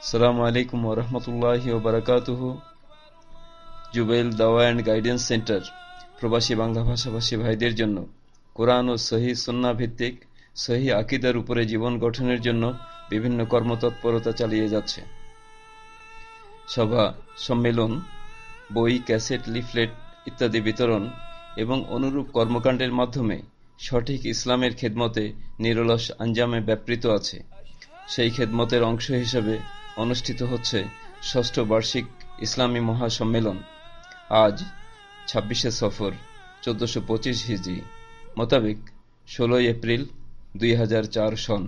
আসসালামু আলাইকুম ওয়া রাহমাতুল্লাহি ওয়া বারাকাতুহু। জুবাইল দাওয়া অ্যান্ড গাইডেন্স সেন্টার প্রবাসী বাংলা ভাষাভাষী ভাইদের জন্য কোরআন ও সহিহ সুন্নাহ ভিত্তিক সহিহ আকীদার উপরে জীবন গঠনের জন্য বিভিন্ন কর্মতৎপরতা চালিয়ে যাচ্ছে। সভা, সম্মেলন, বই, ক্যাসেট, লিফলেট ইত্যাদি বিতরণ এবং অনুরূপ কর্মকাণ্ডের মাধ্যমে সঠিক ইসলামের খেদমতে নিরলস আঞ্জামে ব্যাপৃত আছে। সেই খেদমতের অংশ হিসেবে অনুষ্ঠিত হচ্ছে ষষ্ঠ বার্ষিক ইসলামী মহাসম্মেলন। আজ ২৬শে সফর ১৪২৫ হিজরি মোতাবেক ১৬ এপ্রিল ২০০৪ সন।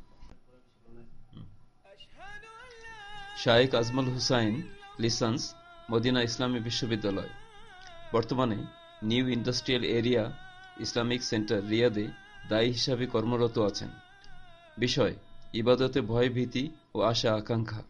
শায়েখ আজমল হুসাইন, লিসেন্স, মদিনা ইসলামী বিশ্ববিদ্যালয়। বর্তমানে new industrial area Islamic center রিয়াদে দায়ী হিসাবে কর্মরত আছেন। বিষয়: ইবাদতে ভয়, ভীতি ও আশা আকাঙ্ক্ষা।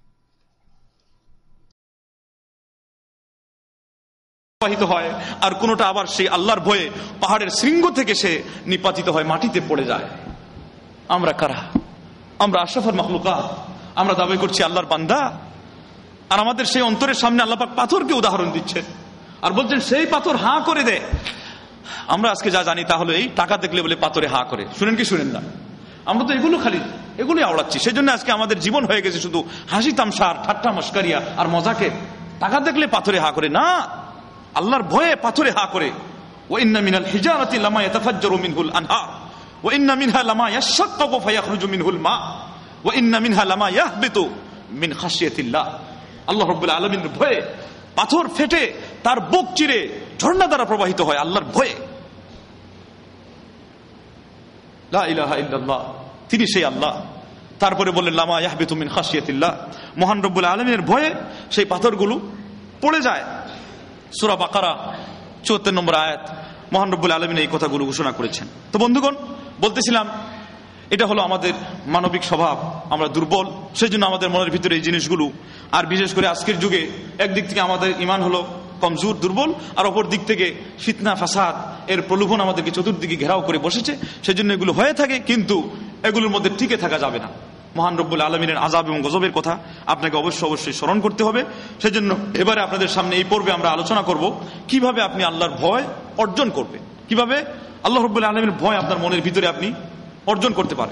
হয় আর কোনটা আবার সেই আল্লাহর ভয়ে পাহাড়ের শৃঙ্গ থেকে সে নিপাতিত হয়, মাটিতে পড়ে যায়। আমরা কারা? আমরা আশরাফুল মাখলুকাত। আমরা দাবি করছি আল্লাহর বান্দা, আর আমাদের সেই অন্তরের সামনে আল্লাহ পাক পাথরকে উদাহরণ দিচ্ছেন আর বলছেন সেই পাথর হাঁ করে দে। আমরা আজকে যা জানি তা হলো এই টাকা দেখলে বলে পাথরে হাঁ করে। শুনেন কি শুনেন না? আমরা তো এগুলোই আওড়াচ্ছি। সেই জন্য আজকে আমাদের জীবন হয়ে গেছে শুধু হাসি তামশা, ঠাট্টা মস্কারিয়া আর মজাকে। টাকা দেখলে পাথরে হা করে না, আল্লাহর ভয়ে পাথরে হা করে। ওয়া ইন্না মিনাল হিজারাতি লামা ইয়াতাফাজ্জারু মিনহুল আনহার ওয়া ইন্না মিনহা লামা ইয়াশাক্কাকু ফায়াখরুজু মিনহুল মা ওয়া ইন্না মিনহা লামা ইয়াহবিতু মিন খাশিয়াতিল্লাহ। আল্লাহ রাব্বুল আলামিনের ভয়ে পাথর ফেটে তার বুক চিরে ঝর্ণা দ্বারা প্রবাহিত হয় আল্লাহর ভয়ে। লা ইলাহা ইল্লাল্লাহ, তিনি সেই আল্লাহ। তারপরে বললেন লামা ইয়াহবিতু মিন খাশিয়াতিল্লাহ, মহান রব্বুল আলামিনের ভয়ে সেই পাথরগুলো পড়ে যায়। সূরা বাকারা ৭৪ নম্বর আয়াত, মহান রব্বুল আলামিন এই কথাগুলো ঘোষণা করেছেন। তো বন্ধুগণ, বলতেছিলাম এটা হলো আমাদের মানবিক স্বভাব। আমরা দুর্বল, সেই জন্য আমাদের মনের ভিতরে এই জিনিসগুলো। আর বিশেষ করে আজকের যুগে একদিক থেকে আমাদের ঈমান হলো কমজোর, দুর্বল, আর অপর দিক থেকে ফিতনা ফাসাদ এর প্রলোভন আমাদেরকে চতুর্দিকে ঘেরাও করে বসেছে। সেজন্য এগুলো হয়ে থাকে, কিন্তু এগুলোর মধ্যে টিকে থাকা যাবে না। মহান রব্বুল আলামিনের আযাব এবং গজবের কথা আপনাকে অবশ্যই স্মরণ করতে হবে। সেজন্য এবারে আপনাদের সামনে এই পর্বে আমরা আলোচনা করব কিভাবে আপনি আল্লাহর ভয় অর্জন করবেন, কিভাবে আল্লাহ রব্বুল আলামিনের ভয় আপনার মনের ভিতরে আপনি অর্জন করতে পারেন।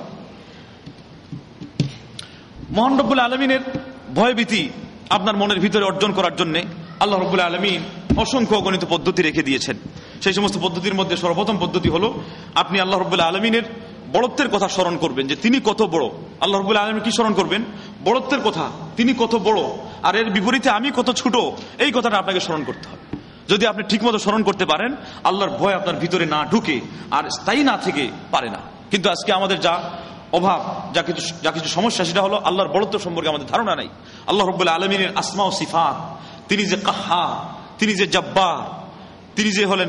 মহান রব্বুল আলামিনের ভয়ভীতি আপনার মনের ভিতরে অর্জন করার জন্য আল্লাহ রাব্বুল আলামিন অসংখ্য অগণিত পদ্ধতি রেখে দিয়েছেন। সেই সমস্ত পদ্ধতির মধ্যে সর্বপ্রথম পদ্ধতি হলো আপনি আল্লাহ রাব্বুল আলামিনের বড়ত্বের কথা স্মরণ করবেন, যে তিনি কত বড়। আল্লাহ রাব্বুল আলামিন কি স্মরণ করবেন? বড়ত্বের কথা, তিনি কত বড়, আর এর বিপরীতে আমি কত ছোট। এই কথাটা আপনাকে স্মরণ করতে হবে। যদি আপনি ঠিকমতো স্মরণ করতে পারেন, আল্লাহর ভয় আপনার ভিতরে না ঢুকে আর স্থায়ী না থেকে পারে না। কিন্তু আজকে আমাদের যা অভাব, যা কিছু সমস্যা, সেটা হলো আল্লাহর বড়ত্ব সম্পর্কে আমাদের ধারণা নাই। আল্লাহ রাব্বুল আলামিনের আসমা ও সিফাত, তিনি যে কাহ্হার, তিনি যে জব্বার, তিনি যে হলেন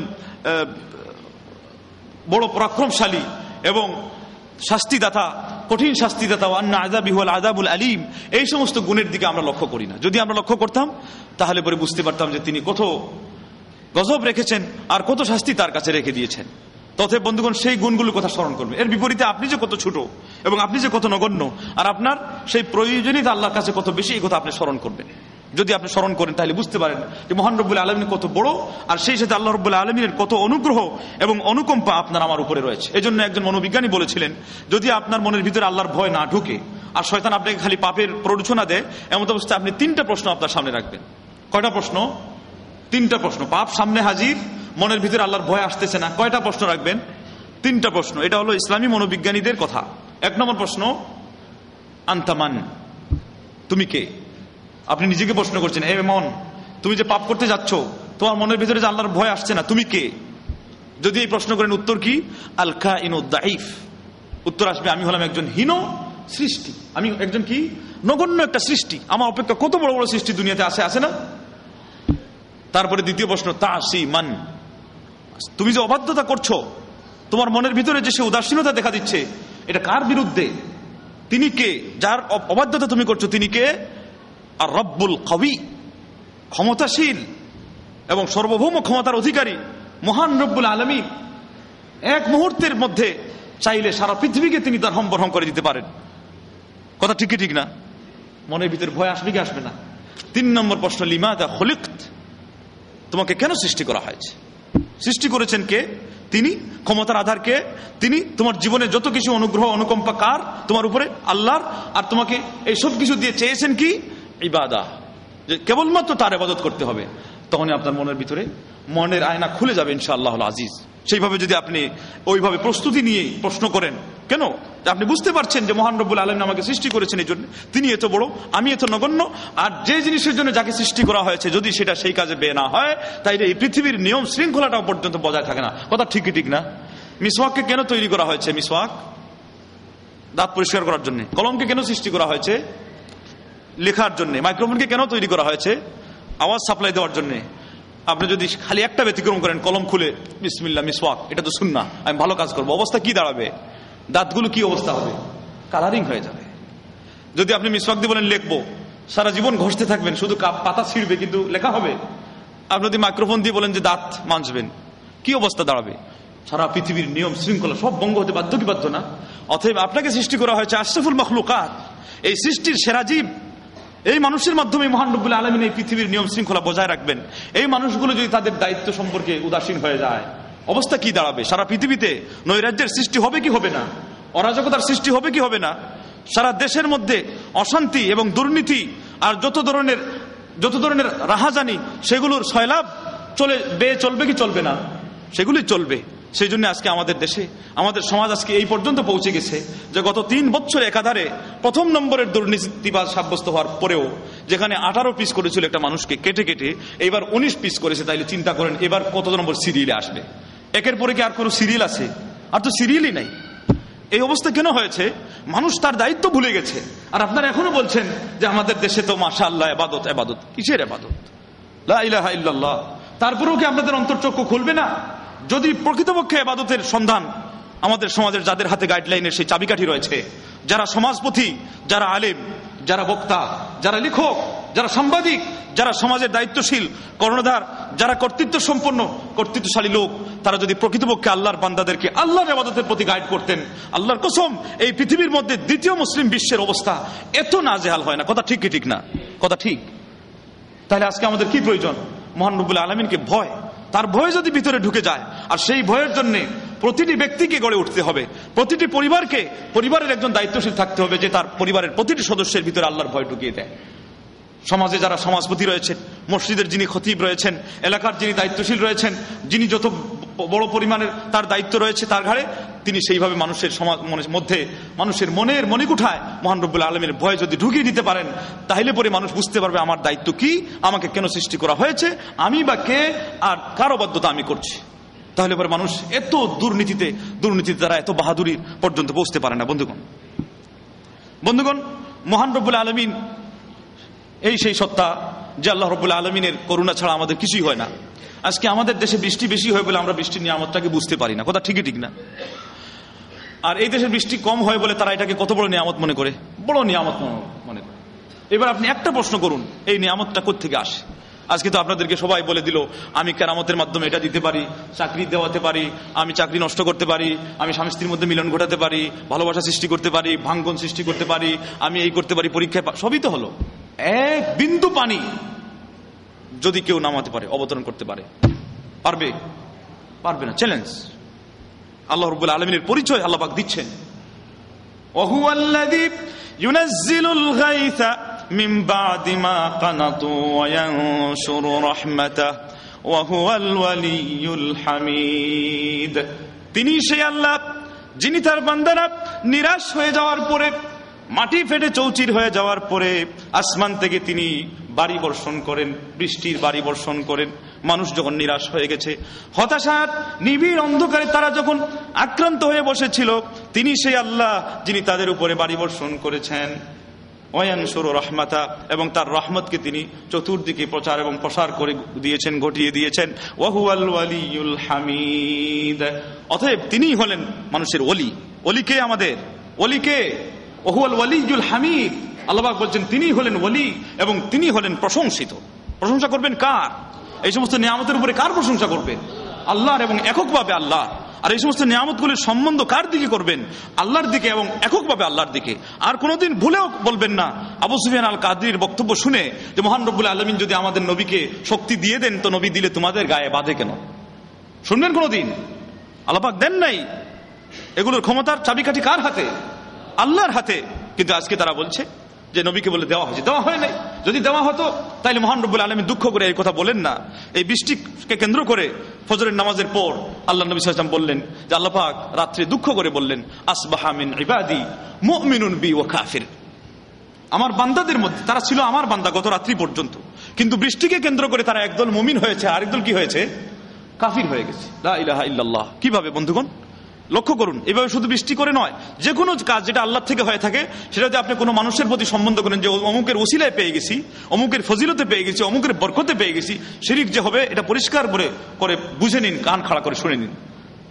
বড় পরাক্রমশালী এবং শাস্তিদাতা, কঠিন শাস্তিদাতা, আন্না আযাবি হুয়াল আযাবুল আলীম, এই সমস্ত গুণের দিকে আমরা লক্ষ্য করি না। যদি আমরা লক্ষ্য করতাম তাহলে পরে বুঝতে পারতাম যে তিনি কত গজব রেখেছেন আর কত শাস্তি তার কাছে রেখে দিয়েছেন। তথে বন্ধুগণ, সেই গুণগুলোর কথা স্মরণ করবে। এর বিপরীতে আপনি যে কত ছোট এবং আপনি যে কত নগণ্য, আর আপনার সেই প্রয়োজনীয়তা আল্লাহর কাছে কত বেশি, এই কথা আপনি স্মরণ করবেন। যদি আপনি স্মরণ করেন তাহলে বুঝতে পারেন যে মহান রব্বুল আলামিন কত বড়, আর সেই সাথে আল্লাহ রব্বুল আলামিনের কত অনুগ্রহ এবং অনুকম্পা আপনার আমার উপরে রয়েছে। এজন্য একজন মনোবিজ্ঞানী বলেছিলেন, যদি আপনার মনের ভিতরে আল্লাহর ভয় না ঢুকে আর শয়তান আপনাকে খালি পাপের প্ররোচনা দেয়, এমন অবস্থায় আপনি 3টা প্রশ্ন আপনার সামনে রাখবেন। কয়টা প্রশ্ন? 3টা প্রশ্ন। পাপ সামনে হাজির, মনের ভিতরে আল্লাহর ভয় আসতেছে না, কয়টা প্রশ্ন রাখবেন? 3টা প্রশ্ন। এটা হলো ইসলামী মনোবিজ্ঞানীদের কথা। 1 নম্বর প্রশ্ন, আনতামান, তুমি কে? আপনি নিজেকে প্রশ্ন করছেন, এ মন, তুমি যে পাপ করতে যাচ্ছ, তোমার মনের ভিতরে যে আল্লাহর ভয় আসছে না, তুমি কে? যদি এই প্রশ্ন করেন, উত্তর কি? আল কাইনুদ দাঈফ। উত্তর আসবে, আমি হলাম একজন হীন সৃষ্টি, আমি একজন কি নগণ্য একটা সৃষ্টি, আমার অপেক্ষা কত বড় বড় সৃষ্টি দুনিয়াতে আছে না। তারপরে দ্বিতীয় প্রশ্ন, তাসি মান, তুমি যে অবাধ্যতা করছো, তোমার মনের ভিতরে যে সে উদাসীনতা দেখা দিচ্ছে, এটা কার বিরুদ্ধে? তিনি কে? যার অবাধ্যতা তুমি করছো তিনি কে? আর রব্বুল কবি, ক্ষমতাশীল এবং সার্বভৌম ক্ষমতার অধিকারী মহান রব্বুল আলামিন এক মুহূর্তের মধ্যে চাইলে সারা পৃথিবীকে তিনি তার হম্বরহম করে দিতে পারেন। কথা ঠিক না? মনের ভিতরে ভয় আসবে কি আসবে না? 3 নম্বর প্রশ্ন, লিমাযা খুলিকত, তোমাকে কেন সৃষ্টি করা হয়েছে? সৃষ্টি করেছেন কে? তিনি। ক্ষমতার আধার কে? তিনি। তোমার জীবনে যত কিছু অনুগ্রহ অনুকম্পা কার? তোমার উপরে, আল্লাহর। আর তোমাকে এই সব কিছু দিয়ে চেয়েছেন কি? ইবাদা, যে কেবলমাত্র তার ইবাদত করতে হবে। তখনই আপনার মনের ভিতরে মনের আয়না খুলে যাবে ইনশাআল্লাহ আজিজ। সেইভাবে যদি আপনি ওইভাবে প্রস্তুতি নিয়ে প্রশ্ন করেন, কেন? আপনি বুঝতে পারছেন যে মহান রব্বুল আলামিন আমাকে সৃষ্টি করেছেন এই জন্য, তিনি এত বড়, আমি এত নগণ্য। আর যে জিনিসের জন্য যাকে সৃষ্টি করা হয়েছে যদি সেটা সেই কাজে বে না হয়, তাইলে এই পৃথিবীর নিয়ম শৃঙ্খলাটাও পর্যন্ত বজায় থাকে না। কথা ঠিক কি ঠিক না? মিসওয়াককে কেন তৈরি করা হয়েছে? মিসওয়াক দাঁত পরিষ্কার করার জন্য। কলমকে কেন সৃষ্টি করা হয়েছে? লেখার জন্য। মাইক্রোফোনকে কেন তৈরি করা হয়েছে? আওয়াজ সাপ্লাই দেওয়ার জন্য। আপনি যদি খালি একটা ব্যতিক্রম করেন, কলম খুলে বিসমিল্লাহ মিসওয়াক, এটা তো সুন্নাহ, আমি ভালো কাজ করবো, অবস্থা কি দাঁড়াবে? দাঁতগুলো কি অবস্থা হবে? কালারিং হয়ে যাবে। যদি আপনি মিসওয়াক দিয়ে বলেন লিখবো, সারা জীবন ঘষতে থাকবেন, শুধু পাতা ছিঁড়বে কিন্তু লেখা হবে। আপনি যদি মাইক্রোফোন দিয়ে বলেন যে দাঁত মাজবেন, কি অবস্থা দাঁড়াবে? সারা পৃথিবীর নিয়ম শৃঙ্খলা সব ভঙ্গ হতে বাধ্য কি বাধ্য না? অতএব আপনাকে সৃষ্টি করা হয়েছে আশরাফুল মাখলুকাত, এই সৃষ্টির সেরা জীব। এই মানুষের মাধ্যমে মহান রব্বুল আলামিন এই পৃথিবীর নিয়ম শৃঙ্খলা বজায় রাখবেন। এই মানুষগুলো যদি তাদের দায়িত্ব সম্পর্কে উদাসীন হয়ে যায়, অবস্থা কি দাঁড়াবে? সারা পৃথিবীতে নৈরাজ্যের সৃষ্টি হবে কি হবে না? অরাজকতার সৃষ্টি হবে কি হবে না? সারা দেশের মধ্যে অশান্তি এবং দুর্নীতি আর যত ধরনের রাহাজানি, সেগুলোর সয়লাব চলবে কি চলবে না? সেগুলি চলবে। সেই জন্য আজকে আমাদের দেশে, আমাদের সমাজ আজকে এই পর্যন্ত পৌঁছে গেছে যে গত 3 বছর একাধারে প্রথম নম্বরের দুর্নীতিবাজ সাব্যস্ত হওয়ার পরেও, যেখানে 18 পিস করেছিল একটা মানুষকে কেটে কেটে, এবার 19 পিস করেছে। তাইলে চিন্তা করেন এবার কত নম্বর সিরিয়ালে আসবে? একের পরে কি আর কোনো সিরিয়াল আছে? আর তো সিরিয়ালই নাই। এই অবস্থা কেন হয়েছে? মানুষ তার দায়িত্ব ভুলে গেছে। আর আপনারা এখনো বলছেন যে আমাদের দেশে তো মাশাআল্লাহ ইবাদত। ইবাদত কিসের ইবাদত? লা ইলাহা ইল্লাল্লাহ। তারপরেও কি আপনাদের অন্তর্চক্ষু খুলবে না? যদি প্রকৃতপক্ষে ইবাদতের সন্ধান আমাদের সমাজের যাদের হাতে গাইডলাইনের সেই চাবিকাঠি রয়েছে, যারা সমাজপথী, যারা আলেম, যারা বক্তা, যারা লেখক, যারা সাংবাদিক, যারা সমাজের দায়িত্বশীল কর্ণধার, যারা কর্তৃত্ব সম্পন্ন কর্তৃত্বশালী লোক, তারা যদি প্রকৃতপক্ষে আল্লাহর বান্দাদেরকে আল্লাহর ইবাদতের প্রতি গাইড করতেন, আল্লাহর কসম এই পৃথিবীর মধ্যে দ্বিতীয় মুসলিম বিশ্বের অবস্থা এত নাজেহাল হয় না। কথা ঠিক কি ঠিক না? কথা ঠিক। তাহলে আজকে আমাদের কি প্রয়োজন? মহান রব্বুল আলামিনকে ভয়। তার ভয় যদি ভিতরে ঢুকে যায়, আর সেই ভয়ের জন্য প্রতিটি ব্যক্তিকে গড়ে উঠতে হবে, প্রতিটি পরিবারের একজন দায়িত্বশীল থাকতে হবে যে তার পরিবারের প্রতিটি সদস্যের ভিতরে আল্লাহর ভয় ঢুকিয়ে দেয়। সমাজে যারা সমাজপতি রয়েছেন, মসজিদের যিনি খতিব রয়েছেন, এলাকার যিনি দায়িত্বশীল রয়েছেন, যিনি যত বড় পরিমাণের তার দায়িত্ব রয়েছে তার ঘাড়ে, তিনি সেইভাবে মানুষের মধ্যে, মানুষের মনের মণিকুঠায় মহান রব্বুল আলামিনের ভয় যদি ঢুকিয়ে দিতে পারেন, তাহলে পরে মানুষ বুঝতে পারবে আমার দায়িত্ব কি, আমাকে কেন সৃষ্টি করা হয়েছে, আমি বা কে, আর কার অবাধ্যতা আমি করছি। তাহলে পরে মানুষ এত দুর্নীতিতে দ্বারা এত বাহাদুরি পর্যন্ত পৌঁছতে পারে না। বন্ধুগণ, মহান রব্বুল আলামিন এই সেই সত্তা যে আল্লাহ রব্বুল আলামিনের করুণা ছাড়া আমাদের কিছুই হয় না। আজকে আমাদের দেশে বৃষ্টি বেশি হয় বলে আমরা বৃষ্টির নিয়ামতটাকে বুঝতে পারি না। কথা ঠিকই ঠিক না? আর এই দেশে বৃষ্টি কম হয় বলে তারা এটাকে কত বড় নিয়ামত মনে করে, বড় নিয়ামত মনে করে। এবার আপনি একটা প্রশ্ন করুন, এই নিয়ামতটা কোত্থেকে আসে? আজকে তো আপনাদেরকে সবাই বলে দিল আমি কেরামতের মাধ্যমে এটা দিতে পারি, চাকরি দেওয়াতে পারি, আমি চাকরি নষ্ট করতে পারি, আমি স্বামী স্ত্রীর মধ্যে মিলন ঘটাতে পারি, ভালোবাসা সৃষ্টি করতে পারি, ভাঙ্গন সৃষ্টি করতে পারি, আমি এই করতে পারি, পরীক্ষায় সবই তো হলো। এক বিন্দু পানি যদি কেউ নামাতে পারে, অবতরণ করতে পারে, পারবে না। চ্যালেঞ্জ। আল্লাহ রাব্বুল আলামিনের পরিচয় আল্লাহ পাক দিচ্ছেন, ওয়াহুয়াল্লাযী ইউনাজ্জিলুল গায়সা মিন বাদি মা কানাতু ওয়া ইয়ানশুরু রাহমাতাহু ওয়া হুয়াল ওয়ালিয়ুল হামিদ। তিনি সেই আল্লাহ যিনি তার বান্দারা নিরাশ হয়ে যাওয়ার পরে, মাটি ফেটে চৌচির হয়ে যাওয়ার পরে আসমান থেকে তিনি বাড়ি বর্ষণ করেন, বৃষ্টির বাড়ি বর্ষণ করেন। মানুষ যখন নিরাশ হয়ে গেছে, হতাশার নিবিড় অন্ধকারে তারা যখন আক্রান্ত হয়ে বসেছিল, তিনি সেই আল্লাহ যিনি তাদের উপরে বাড়ি বর্ষণ করেছেন। ওয়ায়ানশুরু রাহমাতা, এবং তার রহমতকে তিনি চতুর্দিকে প্রচার এবং প্রসার করে দিয়েছেন, ঘটিয়ে দিয়েছেন। ওয়া হুয়াল ওয়ালিয়ুল হামিদ। অতএব তিনিই হলেন মানুষের ওলি। ওলি কে? আমাদের ওলি কে? ওয়া হুয়াল ওয়ালিয়ুল হামিদ। আল্লাহ পাক বলছেন তিনি হলেন ওলি এবং তিনি হলেন প্রশংসিত। প্রশংসা করবেন কার? এই সমস্ত নিয়ামতের উপরে কার প্রশংসা করবেন? আল্লাহর, এবং এককভাবে আল্লাহ। আর এই সমস্ত নিয়ামতগুলির সম্বন্ধ কার দিকে করবেন? আল্লাহর দিকে, এবং এককভাবে আল্লাহর দিকে। আর কোনোদিন ভুলেও বলবেন না আবু সুফিয়ান আল কাদরির বক্তব্য শুনে যে মহান রব্বুল আলামিন যদি আমাদের নবীকে শক্তি দিয়ে দেন তো নবী দিলে তোমাদের গায়ে বাঁধে কেন? শুনবেন কোনোদিন? আল্লাহ পাক দেন নাই। এগুলোর ক্ষমতার চাবিকাঠি কার হাতে? আল্লাহর হাতে। কিন্তু আজকে তারা বলছে যে নবীকে বলে দেওয়া হয়েছে, দেওয়া হয় নাই। যদি দেওয়া হতো তাহলে মহান রব্বুল আলামিন দুঃখ করে এই কথা বলেন না। এই বৃষ্টিকে কেন্দ্র করে ফজরের নামাজের পর আল্লাহ নবী সাল্লাল্লাহু আলাইহি ওয়াসাল্লাম বললেন যে আল্লাহ পাক রাত্রে দুঃখ করে বললেন, আসবাহা মিন ইবাদি মুমিনুন বি ওয়া কাফির। আমার বান্দাদের মধ্যে তারা ছিল আমার বান্দা গত রাত্রি পর্যন্ত, কিন্তু বৃষ্টিকে কেন্দ্র করে তারা একদল মুমিন হয়েছে, আরেকদল কি হয়েছে? কাফির হয়ে গেছে। লা ইলাহা ইল্লাল্লাহ। কিভাবে বন্ধুগণ? লক্ষ্য করুন, এভাবে শুধু বৃষ্টি করে নয়, যে কোনো কাজ যেটা আল্লাহ থেকে হয়ে থাকে সেটা যদি আপনি কোনো মানুষের প্রতি সম্বন্ধ করেন যে অমুকের ওসিলায় পেয়ে গেছি, অমুকের ফজিলতে পেয়ে গেছি, অমুকের বরকতে পেয়ে গেছি, শিরক যে হবে এটা পরিষ্কার করে বুঝে নিন, কান খাড়া করে শুনে নিন।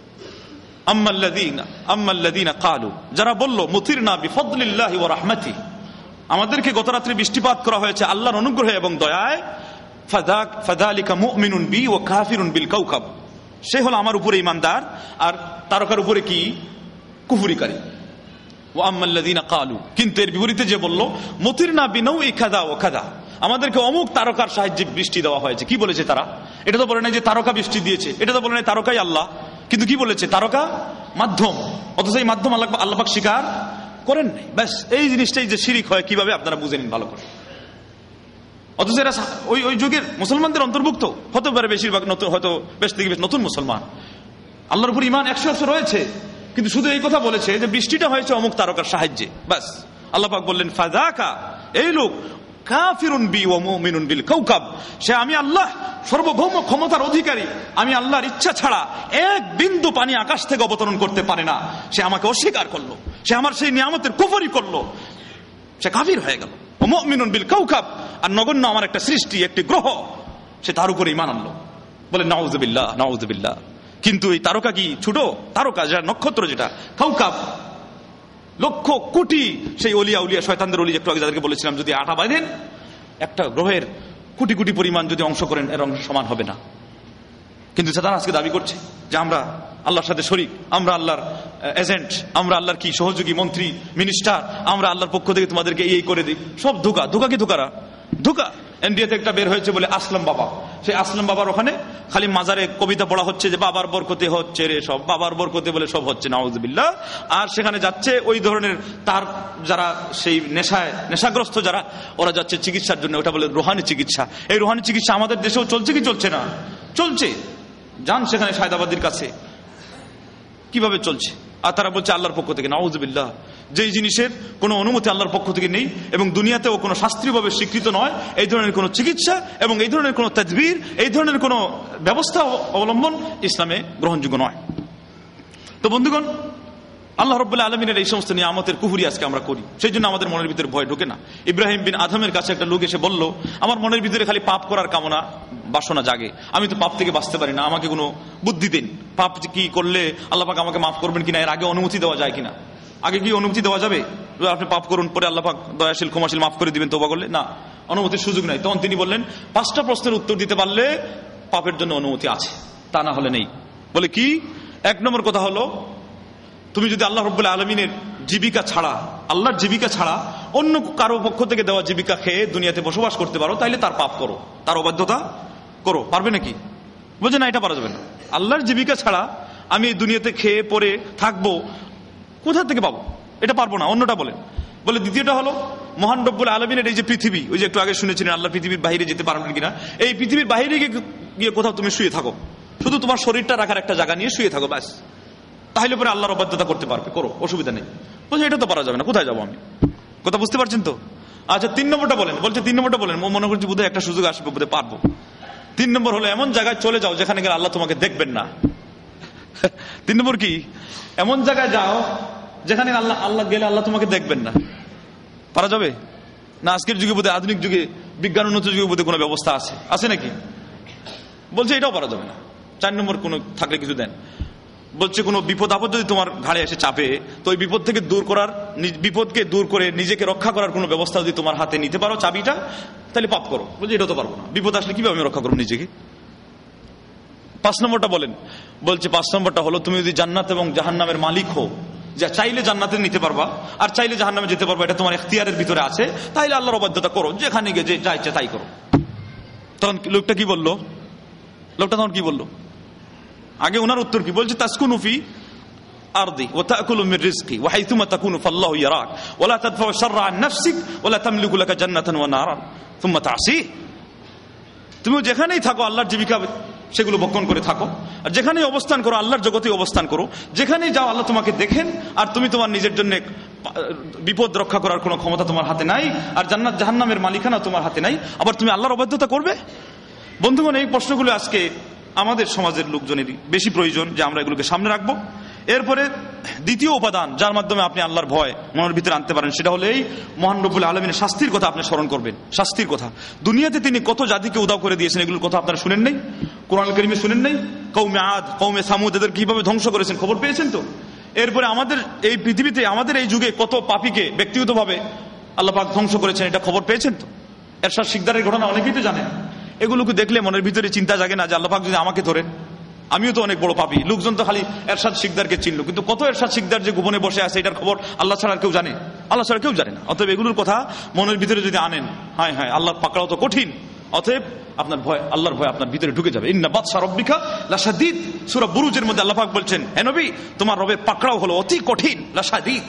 আম্মাল্লাযীনা ক্বালু, যারা বলল মুতিরনা বিফদলিল্লাহি ওয়া রাহমাতিহি, আমাদেরকে গত রাত্রে বৃষ্টিপাত করা হয়েছে আল্লাহর অনুগ্রহে এবং দয়ায়, ফাযালিকা মুমিনুন বি ওয়া কাফিরুন বিল কাওকাব, সে হলো আমার উপরে ইমানদার আর তারকার উপরে কি? কুফরিকারী। ওয়া আম্মাল্লাযীনা ক্বালু, কিন্তু এর বিপরীতে যে বলল মুতিরনা বিনাউই কাযা ওয়া কাযা, আমাদেরকে অমুক তারকার সাহায্যে বৃষ্টি দেওয়া হয়েছে। কি বলেছে তারা? এটা তো বলে নাই যে তারকা বৃষ্টি দিয়েছে, এটা তো বলে নাই তারকাই আল্লাহ, কিন্তু কি বলেছে? তারকা মাধ্যম। অথচ এই মাধ্যম আল্লাহ পাক স্বীকার করেন নাই। ব্যাস এই জিনিসটাই যে শিরিক হয় কিভাবে আপনারা বুঝে নিন ভালো করে। অথচ এরা ওই যুগের মুসলমানদের অন্তর্ভুক্ত হতে পারে, বেশিরভাগ হয়তো বেশ থেকে বেশ নতুন মুসলমান, আল্লাহর উপর ঈমান 100% রয়েছে, কিন্তু শুধু এই কথা বলেছে যে বৃষ্টিটা হয়েছে অমুক তারকার সাহায্যে। ব্যাস আল্লাহ পাক বললেন ফাযাকা, এই লোক কাফিরুন বি ওয়া মুমিনুন বিল কাওকাব, সে আমি আল্লাহ সর্বভৌম ক্ষমতার অধিকারী, আমি আল্লাহর ইচ্ছা ছাড়া এক বিন্দু পানি আকাশ থেকে অবতরণ করতে পারে না, সে আমাকে অস্বীকার করলো, সে আমার সেই নিয়ামতের কুফরি করলো, সে কাফির হয়ে গেল। ও মুমিনুন বিল কাওকাব, আর নগণ্য আমার একটা সৃষ্টি, একটি গ্রহ, সে তার উপরে ঈমান আনলো। বলে নাউযুবিল্লাহ, নাউযুবিল্লাহ। কিন্তু এই তারকা কি ছোট তারকা? যেটা নক্ষত্র, যেটা কাওকাব, লক্ষ কোটি সেই অলিয়া উলিয়া শয়তানদের অলি, একটু আগে যাদেরকে বলেছিলাম, যদি আটা বাঁধেন একটা গ্রহের কোটি কোটি পরিমাণ যদি অংশ করেন এর অংশ সমান হবে না। কিন্তু তারা আজকে দাবি করছে যে আমরা আল্লাহর সাথে শরীক, আমরা আল্লাহর এজেন্ট, আমরা আল্লাহর কি সহযোগী, মন্ত্রী, মিনিস্টার, আমরা আল্লাহর পক্ষ থেকে তোমাদেরকে এই করে দিই। সব ধোঁকা। ধোঁকা কি ধোঁকারা? ধোঁকা। ইন্ডিয়াতে একটা বের হয়েছে বলে আসলাম বাবা, সেই আসলাম বাবার ওখানে খালি মাজারে কবিতা পড়া হচ্ছে যে বাবার বরকতে হচ্ছে রে সব, বাবার বরকতে বলে সব হচ্ছে, নাউযুবিল্লাহ। আর সেখানে যাচ্ছে ওই ধরনের তার যারা সেই নেশাগ্রস্ত যারা, ওরা যাচ্ছে চিকিৎসার জন্য, ওটা বলে রুহানি চিকিৎসা। এই রুহানি চিকিৎসা আমাদের দেশেও চলছে কি চলছে না? চলছে। যান সেখানে সায়দাবাদীর কাছে, কিভাবে চলছে। আর তারা বলছে আল্লাহর পক্ষ থেকে, নাউযুবিল্লাহ। যেই জিনিসের কোনো অনুমতি আল্লাহর পক্ষ থেকে নেই এবং দুনিয়াতেও কোনো শাস্ত্রীয়ভাবে স্বীকৃত নয়, এই ধরনের কোনো চিকিৎসা এবং এই ধরনের কোনো তাদবীর, এই ধরনের কোনো ব্যবস্থা অবলম্বন ইসলামে গ্রহণযোগ্য নয়। তো বন্ধুগণ, আল্লাহ রাব্বুল আলামিনের এই সমস্ত নিয়ামতের কুফরি আজকে আমরা করি, সেই জন্য আমাদের মনের ভিতরে ভয় ঢোকে না। ইব্রাহিম বিন আদমের কাছে একটা লোক এসে বলল, আমার মনের ভিতরে খালি পাপ করার কামনা বাসনা জাগে, আমি তো পাপ থেকে বাঁচতে পারি না, আমাকে কোনো বুদ্ধি দিন, পাপ কি করলে আল্লাহ পাক আমাকে মাফ করবেন কিনা, এর আগে অনুমতি দেওয়া যায় কিনা। আগে কি অনুমতি দেওয়া যাবে? আপনি পাপ করুন, পরে আল্লাহ পাক দয়াশীল ক্ষমাশীল মাফ করে দিবেন তওবা করলে? না, অনুমতির সুযোগ নাই। তখন তিনি বললেন 5টা প্রশ্নের উত্তর দিতে পারলে পাপের জন্য অনুমতি আছে, তা না হলে নেই। বলে কি? 1 নম্বর কথা হলো, তুমি যদি আল্লাহ রাব্বুল আলামিনের জীবিকা ছাড়া, আল্লাহর জীবিকা ছাড়া অন্য কারো পক্ষ থেকে দেওয়া জীবিকা খেয়ে দুনিয়াতে বসবাস করতে পারো, তাইলে তার পাপ করো, তার অবাধ্যতা করো। পারবে নাকি? বলছে না, এটা পারা যাবে না। আল্লাহর জীবিকা ছাড়া আমি এই দুনিয়াতে খেয়ে পরে থাকবো, কোথা থেকে পাবো? এটা পারবো না। অন্যটা বলে। দ্বিতীয়টা হলো, মহান রব্বুল আলামিনের এই যে পৃথিবী, ওই যে একটু আগে শুনেছিলেন আল্লাহ পৃথিবীর বাইরে যেতে পারবেন কিনা, এই পৃথিবীর বাইরে গিয়ে কোথাও তুমি শুয়ে থাকো, শুধু তোমার শরীরটা রাখার একটা জায়গা নিয়ে শুয়ে থাকো, ব্যাস, তাহলে পরে আল্লাহর অবাধ্যতা করতে পারবে, করো, অসুবিধা নেই। বলছে এটা তো পারা যাবে না, কোথায় যাবো আমি? কথা বুঝতে পারছেন তো? আচ্ছা 3 নম্বরটা বলেন। বলছে 3 নম্বরটা বলেন। মনে করছি বোধহয় একটা সুযোগ আসবে, বোধহয় পারবো। 3 নম্বর হলো, এমন জায়গায় চলে যাও যেখানে গেলে আল্লাহ তোমাকে দেখবেন না। 3 নম্বর কি? এমন জায়গায় যাও যেখানে আল্লাহ গেলে আল্লাহ তোমাকে দেখবেন না। পারা যাবে না? আজকের যুগে বোধহয়, আধুনিক যুগে, বিজ্ঞান উন্নত যুগে বোধহয় কোনো ব্যবস্থা আছে নাকি? বলছে এটাও পারা যাবে না। 4 নম্বর কোনো থাকলে কিছু দেন। বলছে কোনো বিপদ আপদ যদি তোমার ঘাড়ে এসে চাপে, তো ওই বিপদকে দূর করে নিজেকে রক্ষা করার কোনো ব্যবস্থা যদি তোমার হাতে নিতে পারো, চাবিটা, তাহলে পাপ করো। বলছে এটা তো পারবো না। বিপদ আসলে কিভাবে আমি রক্ষা করবো নিজেকে? 5 নম্বরটা বলেন। বলছে 5 নম্বরটা হলো, তুমি যদি জান্নাত এবং জাহান্নামের মালিক হও, যা চাইলে জান্নাতে নিতে পারবা আর চাইলে জাহান্নামে যেতে পারবা, এটা তোমার ইখতিয়ারের ভিতরে আছে, তাইলে আল্লাহর অবাধ্যতা করো, যেখানে গিয়ে যে যা ইচ্ছা তাই করো। তখন লোকটা কি বললো? লোকটা তখন কি বললো? আগে ওনার উত্তর কি বলছে? তাসকুনু ফি আরদি ওয়া তাকুলু মির রিজকি ওয়া হাইথুমা তাকুনু ফাল্লাহু ইয়ারাক ওয়া লা তাদফাউ শাররা আন নাফসিক ওয়া লা তামলিকু লাকা জান্নাতান ওয়া নারান সুম্মা তাসি। তুমি যেখানেই থাকো আল্লাহর জীবিকা সেগুলো ভক্ষণ করে থাকো, আর যেখানেই অবস্থান করো আল্লাহর জগতে অবস্থান করো, যেখানেই যাও আল্লাহ তোমাকে দেখেন, আর তুমি তোমার নিজের জন্য বিপদ রক্ষা করার কোনো ক্ষমতা তোমার হাতে নাই, আর জান্নাত জাহান্নামের মালিকানা তোমার হাতে নাই, আবার তুমি আল্লাহর অবাধ্যতা করবে? বন্ধুগণ, এই প্রশ্নগুলো আজকে আমাদের সমাজের লোকজনেরই বেশি প্রয়োজন যে আমরা এগুলোকে সামনে রাখবো। এরপরে দ্বিতীয় উপাদান যার মাধ্যমে আপনি আল্লাহর ভয় মনের ভিতরে আনতে পারেন, সেটা হলো এই মহান রব্বুল আলামিনের শাস্তির কথা আপনি স্মরণ করবেন। শাস্তির কথা, দুনিয়াতে তিনি কত জাতিকে উদাও করে দিয়েছেন, এগুলোর কথা আপনারা শুনেন নাই? কোরআন কারীমে শুনেন নাই? কওমে আদ, কওমে সামুদ, এদের কিভাবে ধ্বংস করেছেন খবর পেয়েছেন তো? এরপরে আমাদের এই পৃথিবীতে, আমাদের এই যুগে কত পাপীকে ব্যক্তিগতভাবে আল্লাহ পাক ধ্বংস করেছেন, এটা খবর পেয়েছেন তো? এরশাদ শিকদারের ঘটনা অনেকেই তো জানেন। এগুলোকে দেখলে মনের ভিতরে চিন্তা জাগে না যে আল্লাহ পাক যদি আমাকে ধরেন, আমিও তো অনেক বড় পাপী। লোকজন তো খালি এরশাদ শিকদারকে চিনল, কিন্তু কত এরশাদ শিকদার যে গোপনে বসে আছে এটার খবর আল্লাহ ছাড়া কেউ জানে? আল্লাহ ছাড়া কেউ জানে না। অতএব এগুলোর কথা মনের ভিতরে যদি আনেন, হায় হায় আল্লাহর পাকড়াও তো কঠিন, অতএব আপনার ভয়, আল্লাহর ভয় আপনার ভিতরে ঢুকে যাবে। ইন্না বাতশা রাব্বিকা লাশাদীদ, সূরা বুরুজের মধ্যে আল্লাহ পাক বলছেন, হে নবী তোমার রবের পাকড়াও হলো অতি কঠিন, লাশাদীদ।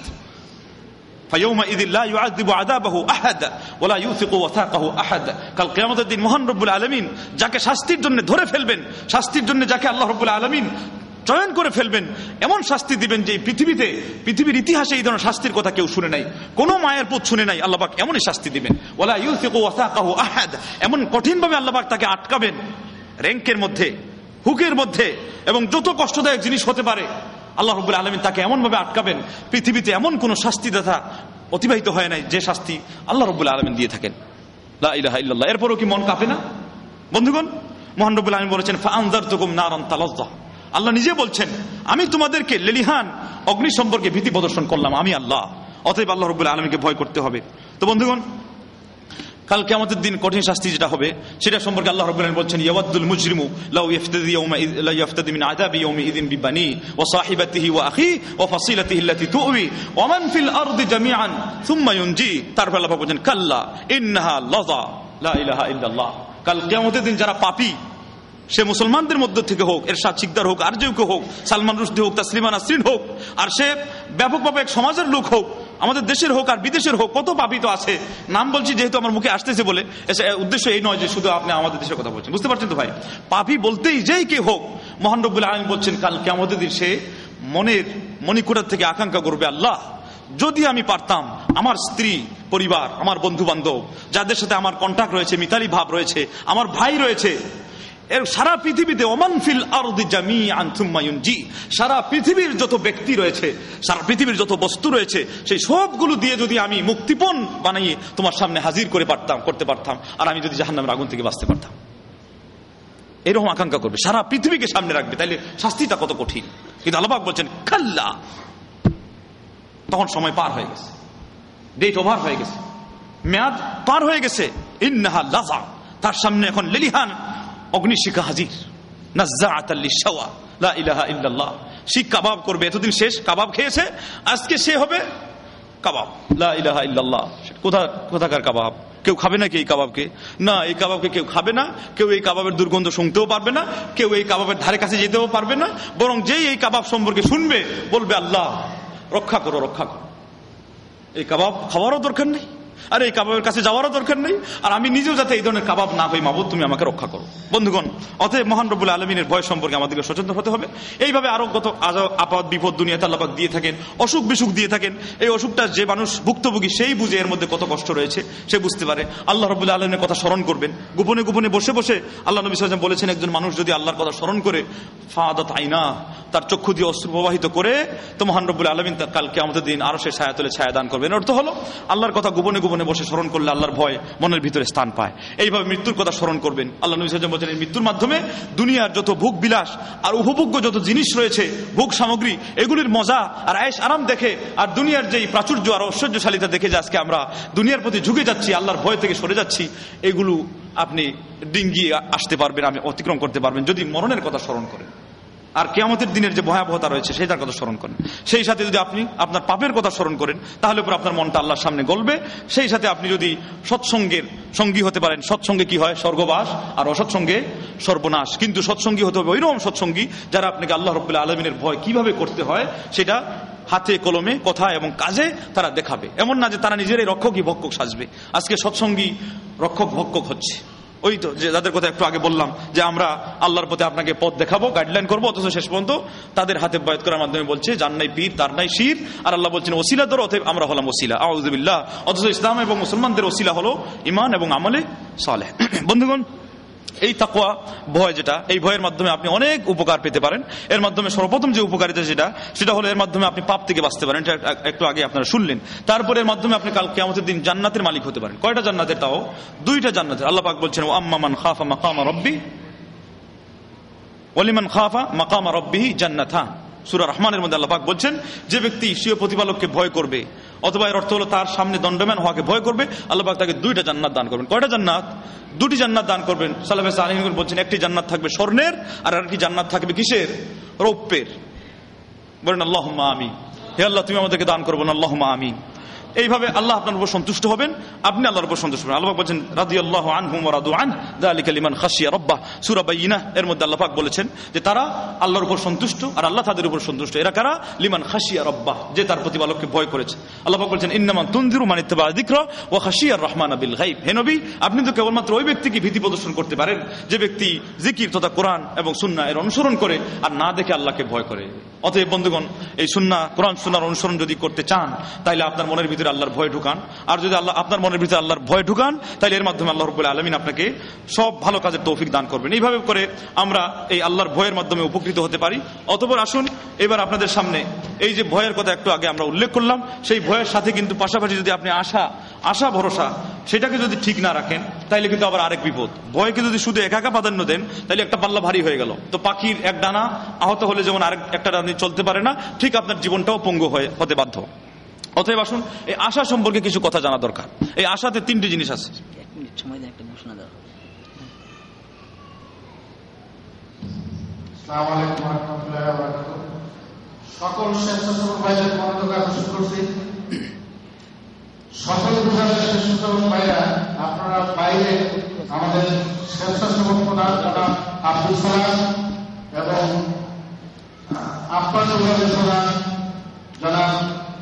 ফায়াউমাইযিল লা ইউআযিবু আযাবাহু আহাদ ওয়া লা ইউসিকু ওয়াসাকাহু আহাদ। কাল কিয়ামতের দিন মহান রব্বুল আলামিন যাকে শাস্তির জন্য ধরে ফেলবেন, শাস্তির জন্য যাকে আল্লাহ রব্বুল আলামিন চয়ন করে ফেলবেন, এমন শাস্তি দিবেন যে পৃথিবীর ইতিহাসে এই ধরনের শাস্তির কথা কেউ শুনে নাই, কোনো মায়ের পুত শুনে নাই। আল্লাহ পাক এমনই শাস্তি দিবেন, ওয়া লা ইউসিকু ওয়াসাকাহু আহাদ, এমন কঠিন ভাবে আল্লাহ পাক তাকে আটকাবেন র্যাঙ্কের মধ্যে, হুকের মধ্যে, এবং যত কষ্টদায়ক জিনিস হতে পারে আল্লাহ রাব্বুল আলামিন তাকে এমন ভাবে আটকাবেন, পৃথিবীতে এমন কোন শাস্তিদাতা অতিবাহিত হয় নাই যে শাস্তি আল্লাহ রাব্বুল আলামিন দিয়ে থাকেন। লা ইলাহা ইল্লাল্লাহ। এরপরও কি মন কাঁপে না? বন্ধুগণ, মহান রব্বুল আলামিন বলেছেন, ফাআনযারতুকুম নারান তালাজ্জা। আল্লাহ নিজে বলছেন, আমি তোমাদেরকে লেলিহান অগ্নি সম্পর্কে ভীতি প্রদর্শন করলাম, আমি আল্লাহ। অতএব আল্লাহ রাব্বুল আলামিনকে ভয় করতে হবে। তো বন্ধুগণ, কাল কিয়ামতের দিন কঠিন শাস্তি যেটা হবে সেটা সম্পর্কে আল্লাহ রাব্বুল আলামিন বলছেন, ইয়াওয়াদুল মুজরিমু লাউ ইফতাদি ইয়াওমা লা ইফতাদি মিন আযাবি ইয়াওমিযিন বিবানি ওয়া সাহিবাতিহি ওয়া আখিহি ওয়া ফাসিলাতিহি আল্লাতী তু'বি ওয়া মান ফিল আরদি জামিআন সুম্মা ইউনজি। তারপর আল্লাহ বলছেন, কাল্লা ইন্নাহা লাযা লা ইলাহা ইল্লাল্লাহ। কাল কিয়ামতের দিন যারা পাপী, সে মুসলমানদের মধ্য থেকে হোক, এরশাদ শিকদার হোক, আর যে কেউ হোক, সালমান রুশদি হোক, তাসলিমা নাসরিন হোক, আর সে ব্যাপকভাবে এক সমাজের লোক হোক, আমাদের দেশের হোক আর বিদেশের হোক, কত পাপী তো আছে। নাম বলছি যেহেতু আমার মুখে আসতেছে বলে, উদ্দেশ্য এই নয় যে শুধু আপনি আমাদের দেশের কথা বলছেন, বুঝতে পারছেন তো ভাই? পাপী বলতেই যেই কে হোক, মহান রব্বুল আলামিন বলছেন কাল কিয়ামতের দিন সে মনের মণিকূটার থেকে আকাঙ্ক্ষা করবে, আল্লাহ যদি আমি পারতাম আমার স্ত্রী পরিবার, আমার বন্ধু বান্ধব, যাদের সাথে আমার কন্টাক্ট রয়েছে, মিতালি ভাব রয়েছে, আমার ভাই রয়েছে, এর সারা পৃথিবীতে ওমান ফিল আরদি জামিআন সুম্মা ইউনজি, সারা পৃথিবীর যত ব্যক্তি রয়েছে, সারা পৃথিবীর যত বস্তু রয়েছে, সেই সবগুলো দিয়ে যদি আমি মুক্তিপণ বানিয়ে তোমার সামনে হাজির করতে পারতাম, আর আমি যদি জাহান্নামের আগুন থেকে বাঁচতে পারতাম, এরকম আকাঙ্ক্ষা করবে, সারা পৃথিবীকে সামনে রাখবে। তাইলে শাস্তিটা কত কঠিন। কিন্তু আল্লাহ পাক বলছেন কাল্লা, তখন সময় পার হয়ে গেছে, ডেট ওভার হয়ে গেছে, মেয়াদ পার হয়ে গেছে। ইন্নাহা লাযা, তার সামনে এখন লেলিহান অগ্নিশিখা হাজির, নাজ্জাআতাল লিশাওয়া, লা ইলাহা ইল্লাল্লাহ। শিখ কাবাব করবে, এতদিন শেষ কাবাব খেয়েছে, আজকে সে হবে কাবাব, লা ইলাহা ইল্লাল্লাহ। কোথাকার কাবাব? কেউ খাবে নাকি এই কাবাবকে? না, এই কাবাবকে কেউ খাবে না, কেউ এই কাবাবের দুর্গন্ধ শুনতেও পারবে না, কেউ এই কাবাবের ধারে কাছে যেতেও পারবে না, বরং যেই এই কাবাব সম্পর্কে শুনবে বলবে, আল্লাহ রক্ষা করো, রক্ষা করো। এই কাবাব খাওয়ারও দরকার নেই, আর এই কাবাবের কাছে যাওয়ারও দরকার নেই, আর আমি নিজেও যাতে এই ধরনের কাবাব না হই, মাবুদ তুমি আমাকে রক্ষা করো। বন্ধুগণ, অতএব মহান রব্বুল আলামিনের ভয় সম্পর্কে আমাদেরকে সচেতন হতে হবে। এইভাবে আরো কত আপদ বিপদ দুনিয়াতে আল্লাহ পাক দিয়ে থাকেন, অসুখ বিসুখ দিয়ে থাকেন। এই অসুখটা যে মানুষ ভুক্তভোগী সেই বুঝে এর মধ্যে কত কষ্ট রয়েছে, সে বুঝতে পারে। আল্লাহ রব্বুল আলামিনের কথা স্মরণ করবেন গোপনে গোপনে বসে বসে। আল্লাহ নবী সাল্লাল্লাহু আলাইহি ওয়াসাল্লাম বলেছেন, একজন মানুষ যদি আল্লাহর কথা স্মরণ করে, ফাদাত আইনা, তার চক্ষু দিয়ে অশ্রু প্রবাহিত করে, তো মহান রব্বুল আলামিন তার কাল কিয়ামতের দিন আরশের ছায়াতলে ছায়া দান করবেন। অর্থ হলো আল্লাহর কথা গোপনে বাসভবনে বসে স্মরণ করলে আল্লাহর ভয় মনের ভিতরে স্থান পায়। এইভাবে মৃত্যুর কথা স্মরণ করবেন। আল্লাহ নবী সাল্লাল্লাহু আলাইহি ওয়াসাল্লাম বলেছেন, মৃত্যুর মাধ্যমে দুনিয়ার যত ভোগ বিলাস আর উপভোগ্য যত জিনিস রয়েছে, ভোগ সামগ্রী, এগুলির মজা আর আয়েশ আরাম দেখে আর দুনিয়ার যেই প্রাচুর্য আর ঐশ্বর্যশালিতা দেখে যে আজকে আমরা দুনিয়ার প্রতি ঝুঁকে যাচ্ছি, আল্লাহর ভয় থেকে সরে যাচ্ছি, এগুলো আপনি ডিঙ্গিয়ে আসতে পারবেন, আপনি অতিক্রম করতে পারবেন যদি মরণের কথা স্মরণ করেন আর কিয়ামতের দিনের যে ভয়াবহতা রয়েছে সেটার কথা স্মরণ করেন। সেই সাথে যদি আপনি আপনার পাপের কথা স্মরণ করেন তাহলে পরে আপনার মনটা আল্লাহর সামনে গলবে। সেই সাথে আপনি যদি সৎসঙ্গের সঙ্গী হতে পারেন, সৎসঙ্গে কি হয়? স্বর্গবাস, আর অসৎসঙ্গে সর্বনাশ। কিন্তু সৎসঙ্গী হতে হবে ওইরকম সৎসঙ্গী যারা আপনাকে আল্লাহ রাব্বুল আলামিনের ভয় কিভাবে করতে হয় সেটা হাতে কলমে কথা এবং কাজে তারা দেখাবে। এমন না যে তারা নিজেরাই রক্ষকই ভক্ষক সাজবে। আজকে সৎসঙ্গী রক্ষক ভক্ষক হচ্ছে। ওই তো যে যাদের কথা একটু আগে বললাম যে আমরা আল্লাহর পথে আপনাকে পথ দেখাবো, গাইডলাইন করবো, অথচ শেষ পর্যন্ত তাদের হাতে বয়াত করার মাধ্যমে বলছে যার নাই পীর তার নাই শির, আর আল্লাহ বলছেন ওসিলা ধরো, অতএব আমরা হলাম ওসিলা। আউযু বিল্লাহ। অথচ ইসলাম এবং মুসলমানদের ওসিলা হলো ঈমান এবং আমলে সালেহ। বন্ধুগণ, এই তাকওয়া ভয়, যেটা এই ভয়ের মাধ্যমে আপনি অনেক উপকার পেতে পারেন। এর মাধ্যমে সর্বপ্রথম যে উপকারিতা সেটা হলো এর মাধ্যমে আপনি পাপ থেকে বাঁচতে পারেন, এটা একটু আগে আপনারা শুনলেন। তারপরে এর মাধ্যমে আপনি কাল কিয়ামতের দিন জান্নাতের মালিক হতে পারেন। কয়টা জান্নাতের? তাও 2টা জান্নাতের। আল্লাহ পাক বলছেন ওয়া আম্মা মান খাফা মাকামা রাব্বি ওয়া লিমান খাফা মাকামা রাব্বিহি জান্নাতান। সূরা রহমানের মধ্যে আল্লাহ পাক বলছেন যে ব্যক্তি স্বীয় প্রতিপালককে ভয় করবে, অথবা এর অর্থ হলো তার সামনে দণ্ডমান হওয়াকে ভয় করবে, আল্লাহ পাক তাকে 2টা জান্নাত দান করবেন। কয়টা জান্নাত? 2টি জান্নাত দান করবেন। সালাফে সালেহিন বলছেন একটি জান্নাত থাকবে স্বর্ণের আর আরেকটি জান্নাত থাকবে কিসের? রৌপ্যের। বলেন আল্লাহুম্মা আমিন। হে আল্লাহ তুমি আমাদেরকে দান করবেন, আল্লাহুম্মা আমিন। এইভাবে আল্লাহ আপনার উপর সন্তুষ্ট হবেন, আপনি আল্লাহর উপর সন্তুষ্ট হবেন। আল্লাহ পাক বলেন রাদিয়াল্লাহু আনহুম ওয়া রাদু আন যালিকা লিমান খাশিয়া রাব্বাহ। সূরা বাইয়িনাহ এর মধ্যে আল্লাহ পাক বলেছেন যে তারা আল্লাহর উপর সন্তুষ্ট আর আল্লাহ তাদের উপর সন্তুষ্ট। এরা কারা? লিমান খাশিয়া রাব্বাহ, যে তার প্রতিপালককে ভয় করেছে। আল্লাহ পাক বলেছেন ইন্নামা তুনজিরু মান ইত্তাবা যিকরা ওয়া খাশিয়ার রহমান বিল গায়ব। হে নবী, আপনি তো কেবলমাত্র ওই ব্যক্তিকে ভীতি প্রদর্শন করতে পারেন যে ব্যক্তি জিকির তথা কোরআন এবং সুন্নাহ এর অনুসরণ করে আর না দেখে আল্লাহকে ভয় করে। অতএব বন্ধুগণ, এই সুন্নাহ কোরআন সুন্নাহর অনুসরণ যদি করতে চান তাহলে আপনার মনের ভিতরে আল্লাহর ভয় ঢুকান। আর যদি আল্লাহ আপনার মনের ভিতরে আল্লাহর ভয় ঢুকান তাহলে এর মাধ্যমে আল্লাহ রাব্বুল আলামিন আপনাকে সব ভালো কাজের তৌফিক দান করবেন। এইভাবে করে আমরা এই আল্লাহর ভয়ের মাধ্যমে উপকৃত হতে পারি। অতঃপর আসুন এবার আপনাদের সামনে এই যে ভয়ের কথা একটু আগে আমরা উল্লেখ করলাম, সেই ভয়ের সাথে কিন্তু পাশাপাশি যদি আপনি আশা ভরসা সেটাকে যদি ঠিক না রাখেন তাহলে কিন্তু আবার আরেক বিপদ। ভয়কে যদি শুধু একা প্রাধান্য দেন তাহলে একটা পাল্লা ভারী হয়ে গেল। তো পাখির এক ডানা আহত হলে যেমন আরেক একটা ডানা চলতে পারে না, ঠিক আপনার জীবনটাও পঙ্গু হতে বাধ্য। অতএব আসুন এই আশা সম্পর্কে কিছু কথা জানা দরকার। এই আশাতে 3টি জিনিস আছে। সকল স্বেচ্ছাসেবক ভাইদের মনোযোগ আকর্ষণ করছি। সকল বিভাগের স্বেচ্ছাসেবক ভাইরা আপনারা বাইরে আমাদের স্বেচ্ছাসেবক প্রধান জনাব আব্দুল সালাম এবং আপ্যায়ন বিভাগের প্রধান জনাব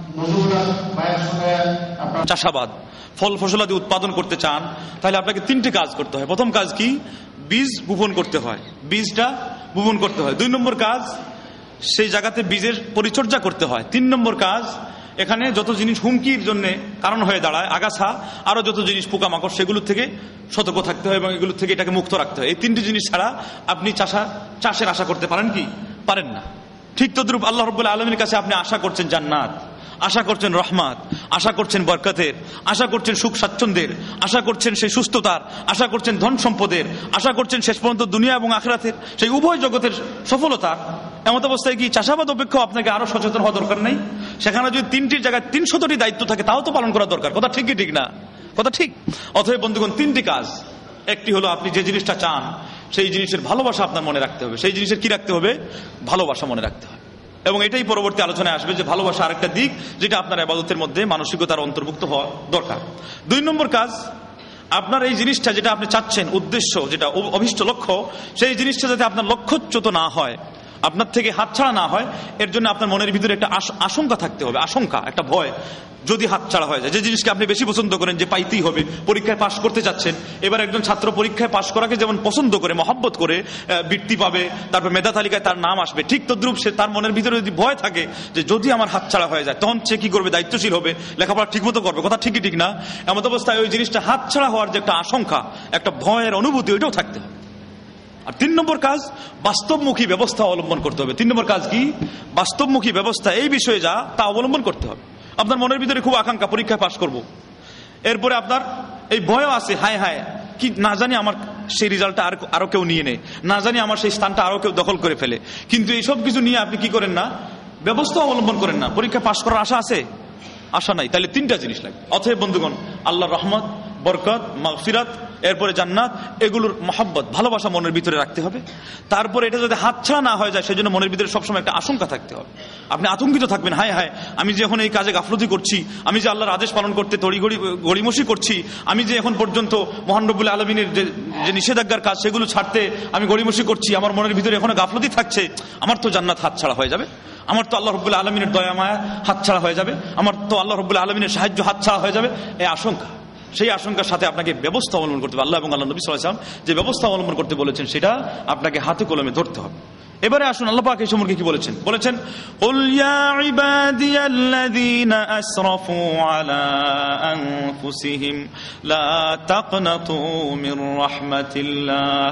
চাষাবাদ ফল ফসলাদি উৎপাদন করতে চান তাহলে আপনাকে 3টি কাজ করতে হয়। প্রথম কাজ কি? বীজ বপন করতে হয়, বীজটা বপন করতে হয়। 2 নম্বর কাজ সেই জায়গাতে বীজের পরিচর্যা করতে হয়। 3 নম্বর কাজ এখানে যত জিনিস হুমকির জন্য কারণ হয়ে দাঁড়ায়, আগাছা আরো যত জিনিস পোকামাকড়, সেগুলোর থেকে সতর্ক থাকতে হয় এবং এগুলোর থেকে এটাকে মুক্ত রাখতে হয়। এই 3টি জিনিস ছাড়া আপনি চাষের আশা করতে পারেন কি? পারেন না। ঠিক তদ্রূপ আল্লাহ রাব্বুল আলামিনের কাছে আপনি আশা করছেন জান্নাত, আশা করছেন রহমত, আশা করছেন বরকতের, আশা করছেন সুখ স্বাচ্ছন্দ্যের, আশা করছেন সেই সুস্থতার, আশা করছেন ধন সম্পদের, আশা করছেন শেষ পর্যন্ত দুনিয়া এবং আখিরাতের সেই উভয় জগতের সফলতার। এমত অবস্থায় কি চাষাবাদ অপেক্ষা আপনাকে আরো সচেতন হওয়া দরকার নেই? সেখানে যদি 3টির জায়গায় 300টি দায়িত্ব থাকে তাও তো পালন করা দরকার। কথা ঠিক কি ঠিক না? কথা ঠিক। অতএব বন্ধুগণ, 3টি কাজ। একটি হলো আপনি যে জিনিসটা চান সেই জিনিসের ভালোবাসা আপনার মনে রাখতে হবে। সেই জিনিসের কি রাখতে হবে? ভালোবাসা মনে রাখতে হবে। এবং এটাই পরবর্তী আলোচনায় আসবে যে ভালোবাসা আরেকটা দিক যেটা আপনার ইবাদতের মধ্যে মানসিকতার অন্তর্ভুক্ত হওয়া দরকার। 2 নম্বর কাজ, আপনার এই জিনিসটা যেটা আপনি চাচ্ছেন, উদ্দেশ্য যেটা অভিষ্ট লক্ষ্য, সেই জিনিসটা যাতে আপনার লক্ষ্যচ্যুত না হয়, আপনার থেকে হাতছাড়া না হয়, এর জন্য আপনার মনের ভিতরে একটা আশঙ্কা থাকতে হবে। আশঙ্কা, একটা ভয়, যদি হাতছাড়া হয়ে যায়। যে জিনিসকে আপনি বেশি পছন্দ করেন, যে পাইতেই হবে, পরীক্ষায় পাশ করতে চাচ্ছেন। এবার একজন ছাত্র পরীক্ষায় পাশ করাকে যেমন পছন্দ করে, মহব্বত করে, বৃত্তি পাবে, তারপর মেধা তালিকায় তার নাম আসবে, ঠিক তদ্রূপ সে তার মনের ভিতরে যদি ভয় থাকে যে যদি আমার হাতছাড়া হয়ে যায় তখন সে কি করবে? দায়িত্বশীল হবে, লেখাপড়া ঠিক মতো করবে। কথা ঠিকই ঠিক না? এমন অবস্থায় ওই জিনিসটা হাতছাড়া হওয়ার যে একটা আশঙ্কা, একটা ভয়ের অনুভূতি, ওইটাও থাকতে হবে। আর 3 নম্বর কাজ, বাস্তবমুখী ব্যবস্থা অবলম্বন করতে হবে। 3 নম্বর কাজ কি? বাস্তবমুখী ব্যবস্থা, এই বিষয়ে যা তা অবলম্বন করতে হবে। আপনার মনের ভিতরে খুব আকাঙ্ক্ষা পরীক্ষায় পাশ করব, এরপরে আপনার এই ভয়ও আছে, হায় হায় কি না জানি আমার সেই রেজাল্টটা আরো কেউ নিয়ে নেয়, না জানি আমার সেই স্থানটা আরো কেউ দখল করে ফেলে। কিন্তু এইসব কিছু নিয়ে আপনি কি করেন না, ব্যবস্থা অবলম্বন করেন না। পরীক্ষা পাশ করার আশা আছে? আশা নাই। তাহলে তিনটা জিনিস লাগবে। অতএব বন্ধুগণ, আল্লাহর রহমত, বরকত, মাগফিরাত, এরপরে জান্নাত, এগুলোর মহব্বত, ভালোবাসা মনের ভিতরে রাখতে হবে। তারপরে এটা যদি হাতছাড়া না হয়ে যায়, সেজন্য মনের ভিতরে সবসময় একটা আশঙ্কা থাকতে হবে। আপনি আতঙ্কিত থাকবেন, হায় হায় আমি যে এখন এই কাজে গাফলতি করছি, আমি যে আল্লাহর আদেশ পালন করতে গড়িমসি করছি, আমি যে এখন পর্যন্ত মহান রব্বুল আলামিনের যে নিষেধাজ্ঞার কাজ সেগুলো ছাড়তে আমি গড়িমসি করছি, আমার মনের ভিতরে এখনো গাফলতি থাকছে, আমার তো জান্নাত হাতছাড়া হয়ে যাবে, আমার তো আল্লাহ রব্বুল আলামিনের দয়া মায়া হাতছাড়া হয়ে যাবে, আমার তো আল্লাহ রব্বুল আলামিনের সাহায্য হাতছাড়া হয়ে যাবে, এই আশঙ্কা। সেই আশঙ্কার সাথে আপনাকে ব্যবস্থা অবলম্বন করতে হবে। আল্লাহ এবং আল্লাহ নবী সাল্লাল্লাহু আলাইহি ওয়াসাল্লাম যে ব্যবস্থা অবলম্বন করতে বলেছেন সেটা আপনাকে হাতে কলমে ধরতে হবে। এবারে আসুন আল্লাহ পাক এই সম্পর্কে কি বলেছেন। বলেছেন, কুল ইয়া ইবাদিয়াল্লাযীনা আসরাফু আলা আনফুসিহিম লা তাকনাতু মির রাহমাতিল্লাহ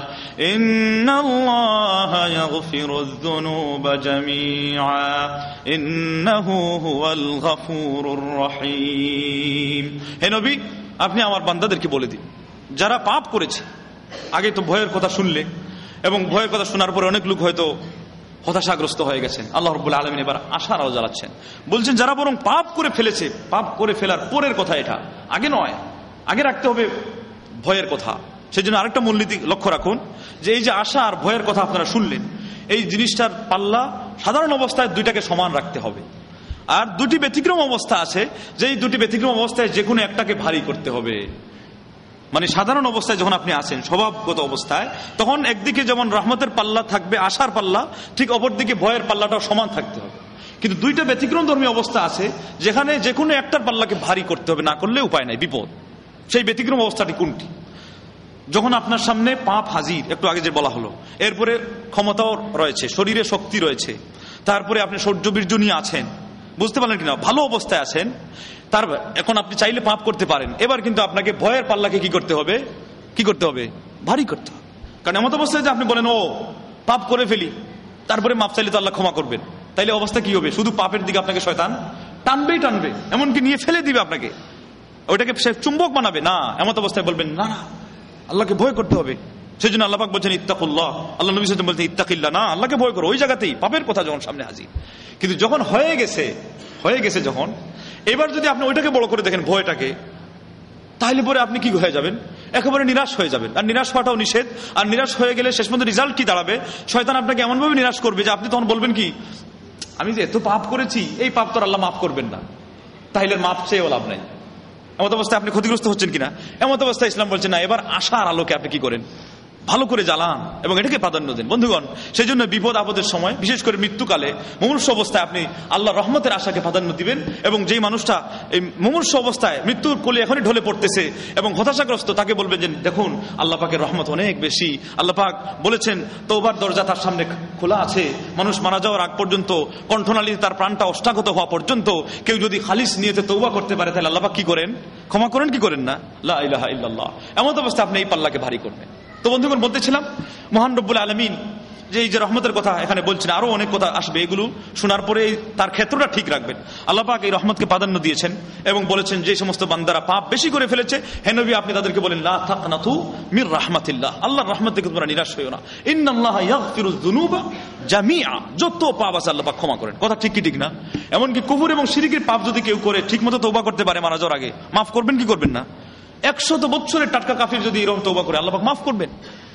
ইন্নাল্লাহা ইয়াগফিরুয যুনুবা জামিআ ইন্নাহু হুয়াল গফুরুর রহিম। হে নবী, আপনি আমার বান্দাদেরকে বলে দিন যারা পাপ করেছে। আগে তো ভয়ের কথা শুনলে, এবং ভয়ের কথা শোনার পরে অনেক লোক হয়তো হতাশাগ্রস্ত হয়ে গেছেন। আল্লাহ রাব্বুল আলামিন এবার আশার আলো জ্বালাচ্ছেন, বলছেন যারা বরং পাপ করে ফেলেছে, পাপ করে ফেলার পরের কথা এটা, আগে নয়। আগে রাখতে হবে ভয়ের কথা। সেই জন্য আরেকটা মূলনীতি লক্ষ্য রাখুন যে এই যে আশা আর ভয়ের কথা আপনারা শুনলেন, এই জিনিসটার পাল্লা সাধারণ অবস্থায় দুইটাকে সমান রাখতে হবে। আর দুটি ব্যতিক্রম অবস্থা আছে, যে এই দুটি ব্যতিক্রম অবস্থায় যে কোনো একটাকে ভারী করতে হবে। মানে সাধারণ অবস্থায় যখন আপনি আছেন, স্বভাবগত অবস্থায়, তখন একদিকে যেমন রহমতের পাল্লা থাকবে, আশার পাল্লা, ঠিক অপরদিকে ভয়ের পাল্লাটাও সমান থাকতে হবে। কিন্তু দুইটা ব্যতিক্রম ধর্মী অবস্থা আছে যেখানে যে কোনো একটার পাল্লাকে ভারী করতে হবে, না করলে উপায় নাই, বিপদ। সেই ব্যতিক্রম অবস্থাটি কোনটি? যখন আপনার সামনে পাপ হাজির, একটু আগে যে বলা হলো, এরপরে ক্ষমতাও রয়েছে, শরীরে শক্তি রয়েছে, তারপরে আপনি শৌর্য বীর্য নিয়ে আছেন, বুঝতে পারলেন কিনা, ভালো অবস্থায় আছেন, তার এখন আপনি চাইলে পাপ করতে পারেন। এবার কিন্তু আপনাকে ভয়ের পাল্লাকে কি করতে হবে? কি করতে হবে? ভারী করতে হবে। কারণ এমন অবস্থায় যে আপনি বলেন ও পাপ করে ফেলি, তারপরে মাপ চাইলে তো আল্লাহ ক্ষমা করবেন, তাইলে অবস্থা কি হবে? শুধু পাপের দিকে আপনাকে শয়তান টানবেই টানবে, এমনকি নিয়ে ফেলে দিবে আপনাকে, ওইটাকে সে চুম্বক বানাবে। না, এমন অবস্থায় বলবেন না না, আল্লাহকে ভয় করতে হবে। সেই জন্য আল্লাহ পাক বলছেন ইত্তাকুল্লাহ, আল্লাহ নবী সাল্লাল্লাহু আলাইহি ওয়াসাল্লাম বলছেন ইত্তাকিল্লাহ, না আল্লাহকে ভয় করো। ওই জায়গাতেই পাপের কথা যখন সামনে হাজির। কিন্তু যখন হয়ে গেছে যখন, এবার যদি আপনি ওইটাকে বড় করে দেখেন ভয়টাকে, তাহলে পরে আপনি কি হয়ে যাবেন? একেবারে নিরাশ হয়ে যাবেন। আর নিরাশ হওয়াটাও নিষেধ। আর নিরাশ হয়ে গেলে শেষ পর্যন্ত রেজাল্ট কি দাঁড়াবে? শয়তান আপনাকে এমনভাবে নিরাশ করবে যে আপনি তখন বলবেন কি, আমি যে এত পাপ করেছি, এই পাপ তো আল্লাহ মাফ করবেন না, তাহলে মাপ চেয়েও লাভ নাই। এমত অবস্থায় আপনি ক্ষতিগ্রস্ত হচ্ছেন কিনা? এমত অবস্থায় ইসলাম বলছে না, এবার আশার আলোকে আপনি কি করেন? ভালো করে জ্বালান এবং এটাকে প্রাধান্য দেন। বন্ধুগণ, সেই জন্য বিপদ আপদের সময়, বিশেষ করে মৃত্যুকালে মুমূর্ষু অবস্থায় আপনি আল্লাহর রহমতের আশাকে প্রাধান্য দিবেন। এবং যেই মানুষটা এই মুমূর্ষু অবস্থায় মৃত্যুর কোলে এখনই ঢলে পড়তেছে এবং হতাশাগ্রস্ত, তাকে বলবেন যে দেখুন আল্লাহ পাকের রহমত অনেক বেশি। আল্লাহ পাক বলেছেন তওবার দরজা তার সামনে খোলা আছে। মানুষ মারা যাওয়ার আগ পর্যন্ত, কণ্ঠনালীতে তার প্রাণটা অষ্টাগত হওয়া পর্যন্ত কেউ যদি খালিস নিয়তে তওবা করতে পারে, তাহলে আল্লাহ পাক কি করেন? ক্ষমা করেন, কি করেন না? লা ইলাহা ইল্লাল্লাহ। এমন অবস্থায় আপনি এই পাল্লাকে ভারী করবেন। তো বন্ধুগণ, বলতেছিলাম মহান রব্বুল আলামিন যে এই যে রহমতের কথা এখানে বলছেন, আরো অনেক কথা আসবে, এগুলো শোনার পরে তার ক্ষেত্রটা ঠিক রাখবেন। আল্লাহ পাক এই রহমতকে প্রাধান্য দিয়েছেন এবং বলেছেন যে সমস্ত বান্দারা পাপ বেশি করে ফেলেছে, হে নবী আপনি তাদেরকে বলেন লা তাকনাতু মির রাহমাতিল্লাহ, আল্লাহর রহমত থেকে তোমরা নিরাশ হইও না। ইন্নাল্লাহা ইয়াগফিরুয যুনুবা জামিআ, যত পাপ আছে আল্লাহ পাক ক্ষমা করেন। কথা ঠিক কি ঠিক না? এমনকি কুফর এবং শিরকের পাপ যদি কেউ করে ঠিকমতো তওবা করতে পারে মারা যাওয়ার আগে, মাফ করবেন কি করবেন না? 100 বছরের টাটকা কাফির যদি এরকম তওবা করে, আল্লাহ পাক মাফ করবেন।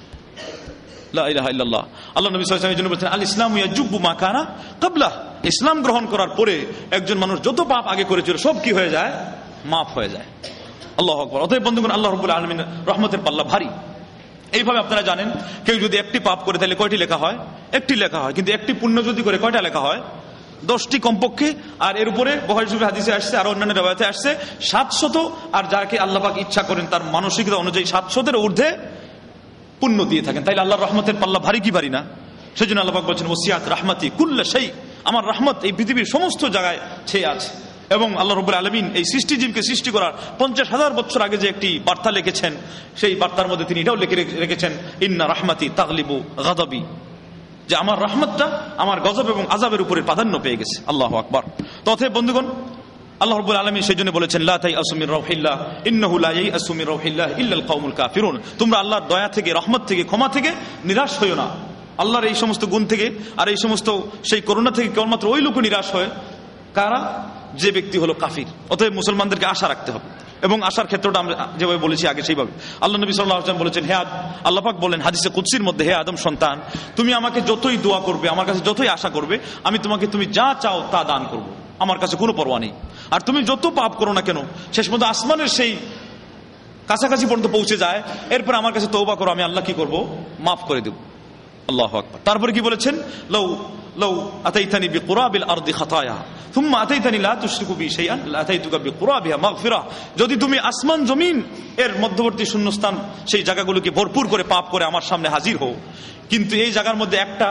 লা ইলাহা ইল্লাল্লাহ। আল্লাহ নবী সাল্লাল্লাহু আলাইহি ওয়াসাল্লাম বলেছেন আল ইসলামু ইয়াজুব্বু মা কানা ক্বাবলা, ইসলাম গ্রহণ করার পরে একজন মানুষ যত পাপ আগে করেছিল সব কি হয়ে যায়? মাফ হয়ে যায়। আল্লাহু আকবার। অতএব বন্ধুগণ, আল্লাহ রাব্বুল আলামিনের রহমতের পাল্লা ভারী। এইভাবে আপনারা জানেন, কেউ যদি একটি পাপ করে তাহলে কয়টি লেখা হয়? একটি লেখা হয়। কিন্তু একটি পুণ্য যদি করে কয়টা লেখা হয়? 10টি কমপক্ষে। আর এর উপরে বুখারী শরীফের হাদিসে আসছে, আর অন্যান্য riwayate আসছে 700। আর যাকে আল্লাহ পাক ইচ্ছা করেন তার মানসিকতা অনুযায়ী 700-এর ঊর্ধ্বে পুণ্য দিয়ে থাকেন। তাইলে আল্লাহর রহমতের পাল্লা ভারী কি ভারী না? সেজন্য আল্লাহ পাক বলছেন ওয়াসিআত রাহমাতি কুল্লা শাই, আমার রহমত এই পৃথিবীর সমস্ত জায়গায় ছেয়ে আছে। এবং আল্লাহ রাব্বুল আলামিন এই সৃষ্টিজীবকে সৃষ্টি করার 50,000 বছর আগে যে একটি বার্তা লিখেছেন, সেই বার্তার মধ্যে তিনি এটাও লিখে রেখেছেন ইন্না রাহমাতি তাগলিবু গাদাবি, যে আমার রহমতটা আমার গজব এবং আযাবের উপরে প্রাধান্য পেয়ে গেছে। আল্লাহু আকবার। তথে বন্ধুগণ, আল্লাহ রাব্বুল আলামিন সেজন্য বলেছেন লা তাইআসু মির রাউহিল্লাহ ইন্নাহু লা ইয়াইআসু মির রাউহিল্লাহ ইল্লাল কওমুল কাফিরুন। তোমরা আল্লাহর দয়া থেকে, রহমত থেকে, ক্ষমা থেকে নিরাশ হইও না। আল্লাহর এই সমস্ত গুণ থেকে আর এই সমস্ত সেই করুণা থেকে কেবলমাত্র ওই লোক নিরাশ হয় কারা, যে ব্যক্তি হলো কাফির। অতএব মুসলমানদেরকে আশা রাখতে হবে, এবং আশার ক্ষেত্রটা আমরা যেভাবে বলেছি আগে সেইভাবে। আল্লাহ নবী সাল্লাল্লাহু আলাইহি ওয়াসাল্লাম বলেছেন, হে আল্লাহ পাক বলেন হাদিসে কুদসির মধ্যে, হে আদম সন্তান, তুমি আমাকে যতই দোয়া করবে, আমার কাছে যতই আশা করবে, আমি তোমাকে তুমি যা চাও তা দান করব, আমার কাছে কোনো পরোয়া নেই। আর তুমি যত পাপ করো না কেন, শেষ পর্যন্ত আসমানের সেই কাছাকাছি পর্যন্ত পৌঁছে যায়, এরপর আমার কাছে তওবা করো, আমি আল্লাহ কি করব, মাফ করে দেব। আল্লাহু আকবার। তারপরে কি বলেছেন, লাউ আতাইতানি বিকুরাবিল আরদি খাতায়া থুম্মা আতাইতানি লা তুশরিকু বি শাইআন লা আতাইতুকা বিকুরাবিহা মাগফিরাহ। যদি তুমি আসমান জমিন এর মধ্যবর্তী শূন্যস্থান, সেই জায়গাগুলোকে ভরপুর করে পাপ করে আমার সামনে হাজির হও, কিন্তু এই জায়গার মধ্যে একটা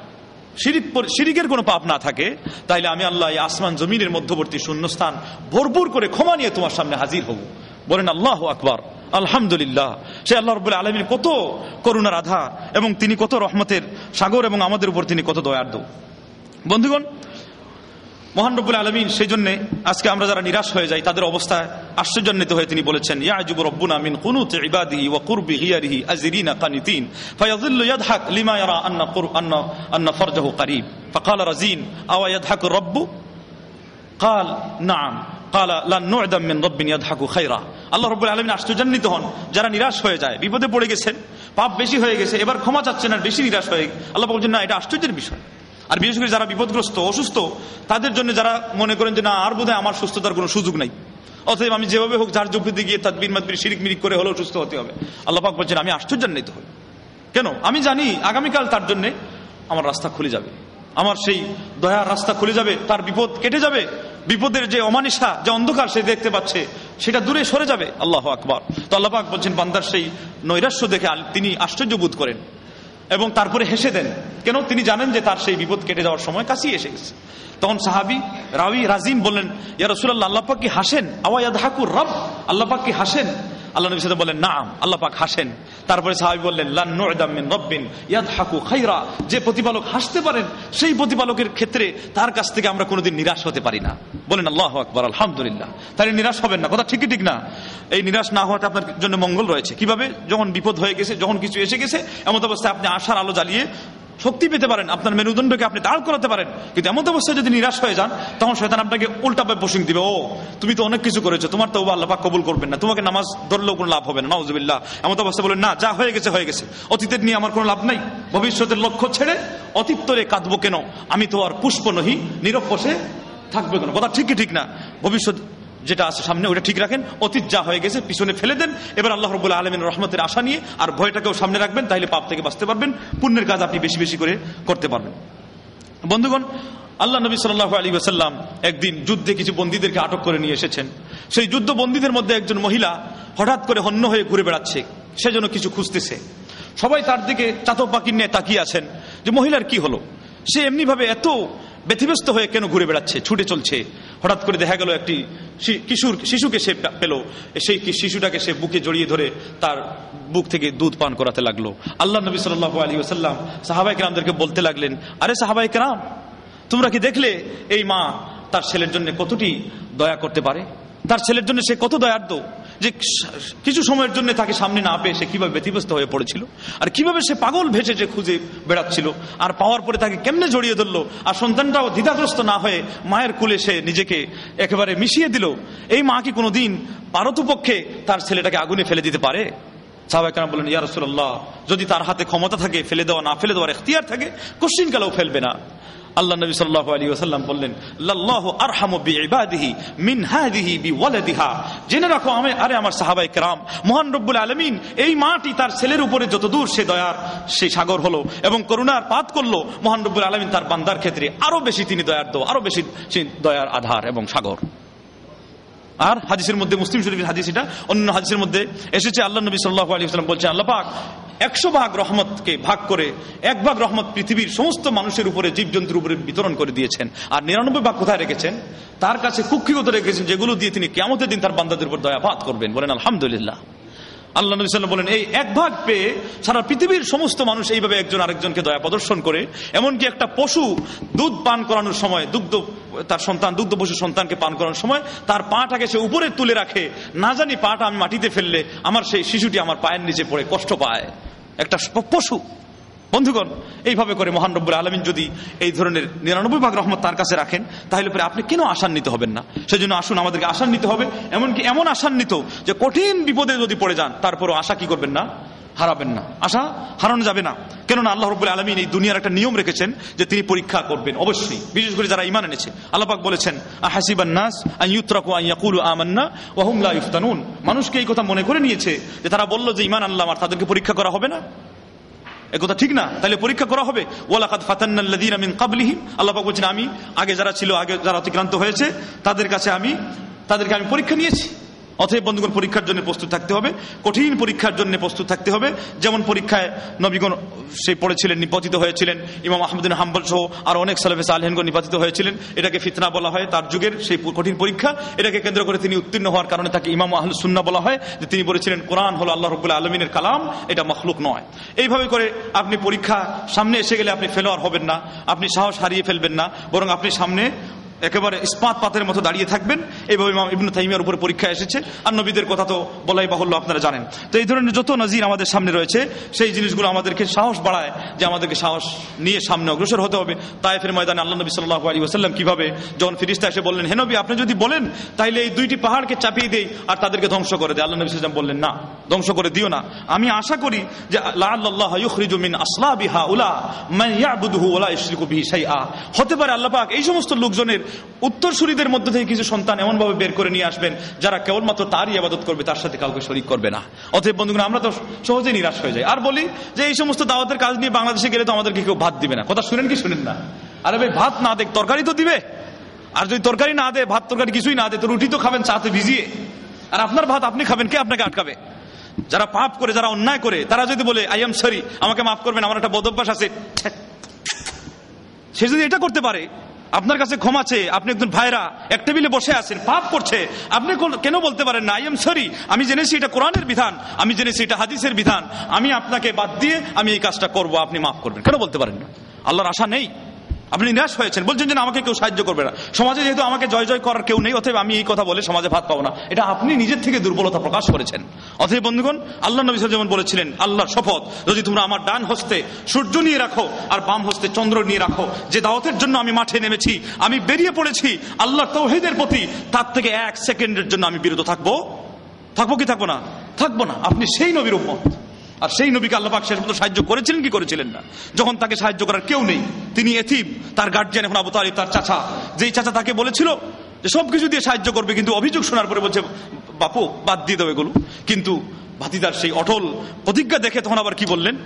শিরিকের কোনো পাপ না থাকে, তাইলে আমি আল্লাহ এই আসমান জমিনের মধ্যবর্তী শূন্যস্থান ভরপুর করে ক্ষমা নিয়ে তোমার সামনে হাজির হব। বলেন আল্লাহু আকবার, আলহামদুলিল্লাহ। সে আল্লাহ রাব্বুল আলামিন কত করুণার আধার, এবং তিনি কত রহমতের সাগর, এবং আমাদের উপর তিনি কত দয়ার্দ। বন্ধুগণ, মহান রব্বুল আলামিন সেই জন্য আজকে আমরা যারা নিরাশ হয়ে যাই তাদের অবস্থায় আশ্চর্যান্বিত হয়ে তিনি বলেছেন, ইয়াজুবু রাব্বুনা মিন কুনুতি ইবাদিহি ওয়া কুরবি গিয়ারিহি আযরিনা কানিতিন ফায়াযিল্লু ইয়াদহাক লিমা ইয়ারা আন্না ফারজাহু করিব ফাকাল রাজিন আও ইয়াদহাকু রাব্বু قال نعم قال لا نعدم من رب يضحك خيرا। আল্লাহ রাব্বুল আলামিন আশ্চর্যান্বিত হন যারা নিরাশ হয়ে যায়, বিপদে পড়ে গেছেন, পাপ বেশি হয়ে গেছে, এবার ক্ষমা চাচ্ছেন আর বেশি নিরাশ হয়ে, আল্লাহ বলছেন না, এটা আশ্চর্যের বিষয়। আর বিশেষ করে যারা বিপদগ্রস্ত, অসুস্থ, তাদের জন্য যারা মনে করেন যে না, আর বোধহয় আমার সুস্থতার কোনো সুযোগ নাই, অতএব আমি যেভাবে হোক যার জব্বিতে গিয়ে তাদবির মাদবির শিরিক মিরিক করে হলেও সুস্থ হতে হবে, আল্লাহ পাক বলছেন আমি আশ্চর্যান্বিত হই। কেন? আমি জানি আগামীকাল তার জন্য আমার রাস্তা খুলে যাবে, আমার সেই দয়ার রাস্তা খুলে যাবে, তার বিপদ কেটে যাবে, বিপদের যে অমানিসা, যে অন্ধকার সে দেখতে পাচ্ছে, সেটা দূরে সরে যাবে। আল্লাহু আকবার। তো আল্লাহ পাক বলছেন বান্দার সেই নৈরাশ্য দেখে তিনি আশ্চর্য বোধ করেন এবং তারপরে হেসে দেন। কেন? তিনি জানেন যে তার সেই বিপদ কেটে যাওয়ার সময় কাছেই এসে গেছে। তখন সাহাবী রাজিন বললেন, ইয়া রাসূলুল্লাহ, আল্লাহ পাক কি হাসেন? আওয়া ইয়াদহাকু রাbb, আল্লাহ পাক কি হাসেন? আল্লাহ নবী সাল্লাল্লাহু আলাইহি ওয়াসাল্লাম বললেন নাম, আল্লাহ পাক হাসেন। তারপরে সাহাবী বললেন লান নু'দাম মিন রাব্বিন ইয়াদহাকু খায়রা, যে প্রতিপালক হাসতে পারেন সেই প্রতিপালকের ক্ষেত্রে তার কাছ থেকে আমরা কোনোদিন নিরাশ হতে পারি না। বলেন আল্লাহু আকবার, আলহামদুলিল্লাহ। তাহলে নিরাশ হবেন না, কথা ঠিকই ঠিক না? এই নিরাশ না হওয়াটা আপনার জন্য মঙ্গল রয়েছে। কিভাবে? যখন বিপদ হয়ে গেছে, যখন কিছু এসে গেছে, এমন অবস্থায় আপনি আশার আলো জ্বালিয়ে শক্তি পেতে পারেন, আপনার মেরুদণ্ডকে আপনি দাঁড় করাতে পারেন। কিন্তু এমন অবস্থায় যদি নিরাশ হয়ে যান, তখন শয়তান আপনাকে উল্টাভাবে বসিং দিবে, ও তুমি তো অনেক কিছু করেছো, তোমার তো আল্লাহ পাক কবুল করবেন না, তোমাকে নামাজ ধরলেও কোনো লাভ হবে না, নাউজুবিল্লাহ। এমন অবস্থায় বলেন না, যা হয়ে গেছে হয়ে গেছে, অতীতের নিয়ে আমার কোনো লাভ নাই, ভবিষ্যতের লক্ষ্য ছেড়ে অতীত তরে কাঁদবো কেন, আমি তো আর পুষ্প নহি, নীরব বসে থাকবে কেন? কথা ঠিকই ঠিক না? ভবিষ্যৎ যেটা আছে সামনে ওটা ঠিক রাখেন, অতীত যা হয়ে গেছে পিছনে ফেলে দেন, এবার আল্লাহ রাব্বুল আলামিনের রহমতের আশা নিয়ে আর ভয়টাকেও সামনে রাখবেন, তাহলে পাপ থেকে বাঁচতে পারবেন, পুণ্যের কাজ আপনি বেশি বেশি করে করতে পারবেন। বন্ধুগণ, আল্লাহ নবী সাল্লাল্লাহু আলাইহি ওয়াসাল্লাম একদিন যুদ্ধে কিছু বন্দীদেরকে আটক করে নিয়ে এসেছেন। সেই যুদ্ধ বন্দীদের মধ্যে একজন মহিলা হঠাৎ করে হন্য হয়ে ঘুরে বেড়াচ্ছে, সেজন্য কিছু খুঁজতেছে। সবাই তার দিকে চাতক পাখির নিয়ে তাকিয়ে আছেন যে মহিলার কি হলো, সে এমনি ভাবে এত ব্যতিব্যস্ত হয়ে কেন ঘুরে বেড়াচ্ছে, ছুটে চলছে। হঠাৎ করে দেখা গেল একটি শিশুকে সে পেল, সেই শিশুটাকে সে বুকে জড়িয়ে ধরে তার বুক থেকে দুধ পান করাতে লাগলো। আল্লাহ নবী সাল্লাল্লাহু আলাইহি ওয়াসাল্লাম সাহাবায়ে কেরামদেরকে বলতে লাগলেন, আরে সাহাবায়ে কেরাম, তোমরা কি দেখলে এই মা তার ছেলের জন্য কতটি দয়া করতে পারে, তার ছেলের জন্য সে কত দয়ার্দ, যে কিছু সময়ের জন্য তাকে সামনে না পেয়ে সে কিভাবে ব্যতিব্যস্ত হয়ে পড়েছিল, আর কিভাবে সে পাগল ভেসে যে খুঁজে বেড়াচ্ছিল, আর পাওয়ার পরে তাকে কেমনে জড়িয়ে ধরলো, আর সন্তানটাও দ্বিধাগ্রস্ত না হয়ে মায়ের কোলে সে নিজেকে একেবারে মিশিয়ে দিল। এই মা কি কোনোদিন পারতপক্ষে তার ছেলেটাকে আগুনে ফেলে দিতে পারে? সাহাবায়ে কেরাম বলেন, ইয়া রাসূলুল্লাহ, যদি তার হাতে ক্ষমতা থাকে, ফেলে দেওয়া না ফেলে দেওয়ার ইখতিয়ার থাকে, কোশ্চিন কালেও ফেলবে না। আল্লাহ নবী সাল্লাল্লাহু আলাইহি ওয়াসাল্লাম বললেন, লাল্লাহু আরহামু বিইবাদিহি মিন হাদিহি বিওয়ালাদিহা। জেনে রাখো আরে আমার সাহাবায়ে কেরাম, মহান রব্বুল আলামিন এই মাটি তার ছেলের উপরে যতদূর সে দয়ার সেই সাগর হলো এবং করুণার পাত করলো, মহান রব্বুল আলামিন তার বান্দার ক্ষেত্রে আরো বেশি তিনি দয়ার্দ, আরো বেশি দয়ার আধার এবং সাগর। আর হাদিসের মধ্যে, মুসলিম শরীফের হাদিস, এটা অন্য হাদিসের মধ্যে এসেছে, আল্লাহ নবী সাল্লাল্লাহু আলাইহি ওয়াসাল্লাম বলছেন, আল্লাহ পাক 100 ভাগ রহমতকে ভাগ করে 1 ভাগ রহমত পৃথিবীর সমস্ত মানুষের উপরে, জীবজন্তুর উপরে বিতরণ করে দিয়েছেন, আর 99 ভাগ কোথায় রেখেছেন? তার কাছে কুক্ষিগত রেখেছেন, যেগুলো দিয়ে তিনি কিয়ামতের দিন তার বান্দাদের উপর দয়াপাত করবেন। বলেন আলহামদুলিল্লাহ। আল্লাহ নবী সাল্লাল্লাহু আলাইহি ওয়াসাল্লাম বলেন, এই 1 ভাগ পেয়ে সারা পৃথিবীর সমস্ত মানুষ এইভাবে একজন আরেকজনকে দয়া প্রদর্শন করে, এমনকি একটা পশু দুধ পান করানোর সময়, দুগ্ধ তার সন্তান দুগ্ধ পশু সন্তানকে পান করানোর সময় তার পাটাকে সে উপরে তুলে রাখে, না জানি পাটা আমি মাটিতে ফেললে আমার সেই শিশুটি আমার পায়ের নিচে পড়ে কষ্ট পায়, একটা পশু। বন্ধুগণ, এইভাবে করে মহান রব্বুল আলামিন যদি এই ধরনের 99 ভাগ রহমত তার কাছে রাখেন, তাহলে পরে আপনি কেন আশান্বিত হবেন না? সেজন্য আসুন আমাদেরকে আশান্বিত হবে, এমনকি এমন আশান্বিত যে কঠিন বিপদে যদি পড়ে যান তারপরও আশা কি করবেন না? হারাবেন না, আশা হারানো যাবে না। কেননা আল্লাহ রাব্বুল আলামিন এই দুনিয়ার একটা নিয়ম রেখেছেন যে তিনি পরীক্ষা করবেন অবশ্যই, বিশেষ করে যারা ঈমান এনেছে। আল্লাহ পাক বলেছেন, আহাসিবান নাস আন ইউতরাকু আন ইয়াকুলু আমান্না ওয়া হুম লা ইফতানুন। মানুষকে এই কথা মনে করে নিয়েছে যে তারা বলল যে ঈমান আনলাম আর তাদেরকে পরীক্ষা করা হবে না। একথা ঠিক না, তাহলে পরীক্ষা করা হবে। ওয়ালাকাদ ফাতান্নাল্লাযীনা মিন ক্বাবলিহিম, আল্লাহ পাক বলেছেন আমি আগে যারা ছিল, আগে যারা অতিক্রান্ত হয়েছে তাদেরকে আমি পরীক্ষা নিয়েছি। অতএব বন্ধুগণ, পরীক্ষার জন্য প্রস্তুত থাকতে হবে, কঠিন পরীক্ষার জন্য প্রস্তুত থাকতে হবে। যেমন পরীক্ষায় নবীগণ সেই পড়েছিলেন, নিপতিত হয়েছিলেন, ইমাম আহমদ বিন হাম্বল সহ আর অনেক সালেফে সালেহিনগণ নিপতিত হয়েছিলেন। এটাকে ফিতনা বলা হয়, তার যুগের সেই কঠিন পরীক্ষা। এটাকে কেন্দ্র করে তিনি উত্তীর্ণ হওয়ার কারণে তাকে ইমাম আহলুস সুন্নাহ বলা হয়, যে তিনি বলেছিলেন কোরআন হলো আল্লাহ রাব্বুল আলামিনের কালাম, এটা মাখলুক নয়। এইভাবে করে আপনি পরীক্ষা সামনে এসে গেলে আপনি ফেলোয়ার হবেন না, আপনি সাহস হারিয়ে ফেলবেন না, বরং আপনি সামনে একেবারে ইস্পাত পাতের মতো দাঁড়িয়ে থাকবেন। এইভাবে ইমাম ইবনে তাইমিয়ার উপরে পরীক্ষা এসেছে, আর নবীদের কথা তো বলাই বাহুল্য, আপনারা জানেন। তো এই ধরনের যত নজির আমাদের সামনে রয়েছে, সেই জিনিসগুলো আমাদেরকে সাহস বাড়ায় যে আমাদেরকে সাহস নিয়ে সামনে অগ্রসর হতে হবে। তায়েফের ময়দানে আল্লাহ নবী সাল্লাল্লাহু আলাইহি ওয়াসাল্লাম কিভাবে, যখন ফেরেশতা এসে বললেন, হে নবী আপনি যদি বলেন তাইলে এই দুইটি পাহাড়কে চাপিয়ে দেই আর তাদেরকে ধ্বংস করে দেয়, আল্লাহ নবী সাল্লাল্লাহু আলাইহি ওয়াসাল্লাম বললেন, না, ধ্বংস করে দিও না। আমি আশা করি যে লাআল্লাহু ইউখরিজু মিন আসলাবি হাউলা মান ইয়াবুদুহু ওয়া লা ইশরিকু বিহি শাইআ। হতে পারে আল্লাহ পাক এই সমস্ত লোকজনের উত্তরসূরিদের মধ্য থেকে কিছু সন্তান এমন ভাবে বের করে নিয়ে আসবেন যারা কেবলমাত্র তারই ইবাদত করবে, তার সাথে কাউকে শরীক করবে না। অতএব বন্ধুগণ, আমরা তো সহজে নিরাশ হয়ে যাই আর বলি যে এই সমস্ত দাওয়াতের কাজ নিয়ে বাংলাদেশে গেলে তো আমাদেরকে কেউ ভাত দিবে না। কথা শুনেন কি শুনেন না? আরে ভাই, ভাত না দেখ তরকারি তো দিবে, আর যদি তরকারি না দেয়, ভাত তরকারি কিছুই না দেয়, তো রুটি তো খাবেন চাতে ভিজিয়ে, আর আপনার ভাত আপনি খাবেন, কে আপনাকে আটকাবে? যারা পাপ করে, যারা অন্যায় করে, তারা যদি বলে আই এম সরি, আমাকে মাফ করবেন, আমার একটা বদ অভ্যাস আছে, সে যদি এটা করতে পারে, আপনার কাছে ক্ষমা চেয়ে, আপনি একজন ভাইরা এক টেবিলে বসে আছেন, পাপ করছে, আপনি কেন বলতে পারেন না আই এম সরি, আমি জেনেছি এটা কোরআনের বিধান, আমি জেনেছি এটা হাদিসের বিধান, আমি আপনাকে বাদ দিয়ে আমি এই কাজটা করব, আপনি মাফ করবেন? কেন বলতে পারেন না? আল্লাহর আশা নেই, আপনি নিরাশ হয়েছেন, বলছেন যে আমাকে কেউ সাহায্য করবে না, সমাজে যেহেতু আমাকে জয় জয় করার কেউ নেই, অতএব আমি এই কথা বলে সমাজে ভাত পাবো না। এটা আপনি নিজের থেকে দুর্বলতা প্রকাশ করেছেন। অতএব বন্ধুগণ, আল্লাহ নবী যেমন বলেছিলেন, আল্লাহর শপথ, যদি তোমরা আমার ডান হস্তে সূর্য নিয়ে রাখো আর বাম হস্তে চন্দ্র নিয়ে রাখো, যে দাওয়াতের জন্য আমি মাঠে নেমেছি, আমি বেরিয়ে পড়েছি আল্লাহর তাওহীদের প্রতি, তার থেকে 1 সেকেন্ডের জন্য আমি বিরত থাকবো কি থাকবো না? থাকবো না। আপনি সেই নবীর উম্মত, আর সেই নবীকে আল্লাহ পাক শেষ পর্যন্ত সাহায্য করেছিলেন কি করেছিলেন না? যখন তাকে সাহায্য করার কেউ নেই, তিনি এতিম, তার গার্জিয়ান এখন আবু তালিব, তার চাচা, যেই চাচা তাকে বলেছিল যে সবকিছু দিয়ে সাহায্য করবে, কিন্তু অভিযোগ শোনার পরে বলছে বাপু বাদ দিয়ে দেবে এগুলো। কিন্তু ভাতিজার সেই অটল প্রতিজ্ঞা দেখে তখন আবার কি বললেন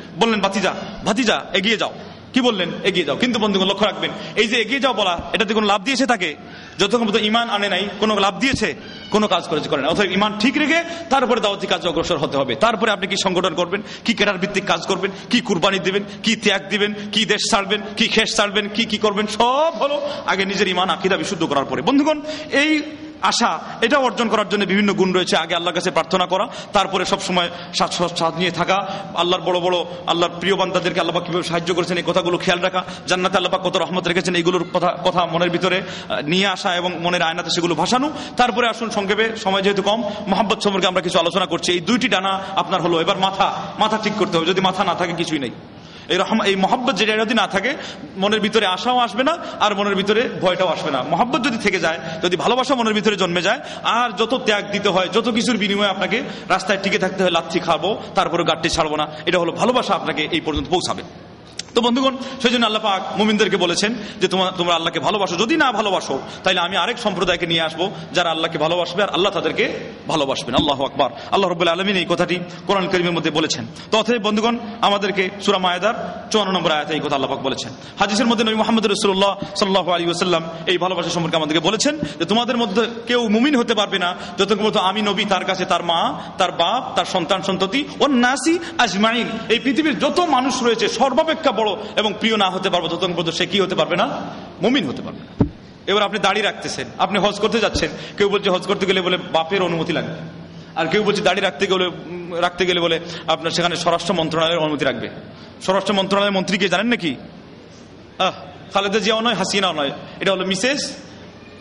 ভাতিজা এগিয়ে যাও। কি বললেন? এগিয়ে যাও। কিন্তু বন্ধুগণ লক্ষ্য রাখবেন, এই যে এগিয়ে যাও বলা, এটাতে কোনো লাভ দিয়েছে তাকে? যতক্ষণ পর্যন্ত ঈমান আনে নাই, কোনো লাভ দিয়েছে? কোনো কাজ করে না। অথবা ঈমান ঠিক রেখে তারপরে দাওয়াতি কাজে অগ্রসর হতে হবে। তারপরে আপনি কি সংগঠন করবেন, কি ক্যাডার ভিত্তিক কাজ করবেন, কি কুরবানি দিবেন, কি ত্যাগ দিবেন, কি দেশ ছাড়বেন, কি খেস ছাড়বেন, কি করবেন, সব হলো আগে নিজের ঈমান আকীদা বিশুদ্ধ করার পরে। বন্ধুগণ, এই আশা এটা অর্জন করার জন্য বিভিন্ন গুণ রয়েছে। আগে আল্লাহর কাছে প্রার্থনা করা, তারপরে সবসময় সাথ নিয়ে থাকা, আল্লাহর বড় বড় আল্লাহর প্রিয় বান্দাদেরকে আল্লাহ পাক কিভাবে সাহায্য করেছেন এই কথাগুলো খেয়াল রাখা, জান্নাতে আল্লাহ পাক কত রহমত রেখেছেন এইগুলোর কথা মনের ভিতরে নিয়ে আসা এবং মনের আয়নাতে সেগুলো ভাসানো। তারপরে আসুন সংক্ষেপে, সময় যেহেতু কম, মহব্বত সম্পর্কে আমরা কিছু আলোচনা করছি। এই 2টি ডানা আপনার হলো, এবার মাথা ঠিক করতে হবে। যদি মাথা না থাকে কিছুই নেই। এই মহব্বত যেটা যদি না থাকে, মনের ভিতরে আশাও আসবে না আর মনের ভিতরে ভয়টাও আসবে না। মহব্বত যদি থেকে যায়, যদি ভালোবাসা মনের ভিতরে জন্মে যায়, আর যত ত্যাগ দিতে হয়, যত কিছুর বিনিময়ে আপনাকে রাস্তায় টিকে থাকতে হয়, লাথি খাবো তারপরে গাড়টি ছাড়বো না, এটা হলো ভালোবাসা আপনাকে এই পর্যন্ত পৌঁছাবে। তো বন্ধুগণ, সেই জন্য আল্লাহ পাক মুমিনদেরকে বলেছেন যে তোমরা আল্লাহকে ভালোবাসো। যদি না ভালোবাসো, তাহলে আমি আরেক সম্প্রদায়কে নিয়ে আসবো যারা আল্লাহকে ভালোবাসবে আর আল্লাহ তাদেরকে ভালোবাসবেন। আল্লাহু আকবার। আল্লাহ রাব্বুল আলামিন এই কথাটি কোরআন কারীমের মধ্যে বলেছেন। তো অতএব বন্ধুগণ, আমাদেরকে সূরা মায়েদার 54 নম্বর আয়াতে এই কথা আল্লাহ পাক বলেছেন। হাদিসের মধ্যে নবী মুহাম্মদ রাসূলুল্লাহ সাল্লাল্লাহু আলাইহি ওয়াসাল্লাম এই ভালোবাসা সম্পর্কে আমাদেরকে বলেছেন যে তোমাদের মধ্যে কেউ মুমিন হতে পারবে না যতক্ষণ পর্যন্ত আমি নবী, তার কাছে তার মা, তার বাপ, তার সন্তান সন্ততি ও নাসি আজমাইন, এই পৃথিবীর যত মানুষ রয়েছে সর্বাপেক্ষা বড় এবং প্রিয় না হতে পারবো, ততক্ষণ পর্যন্ত সে কি হতে পারবে না? মুমিন হতে পারবে না। এবার আপনি দাড়ি রাখতেছেন, আপনি হজ করতে যাচ্ছেন, কেউ বলছে হজ করতে গেলে বলে বাপের অনুমতি লাগবে, আর কেউ বলছে দাড়ি রাখতে গেলে বলে আপনার সেখানে স্বরাষ্ট্র মন্ত্রণালয়ের অনুমতি রাখবে। স্বরাষ্ট্র মন্ত্রণালয়ের মন্ত্রী কে জানেন নাকি? খালেদা জিয়াও নয়, হাসিনাও নয়, এটা হলো মিসেস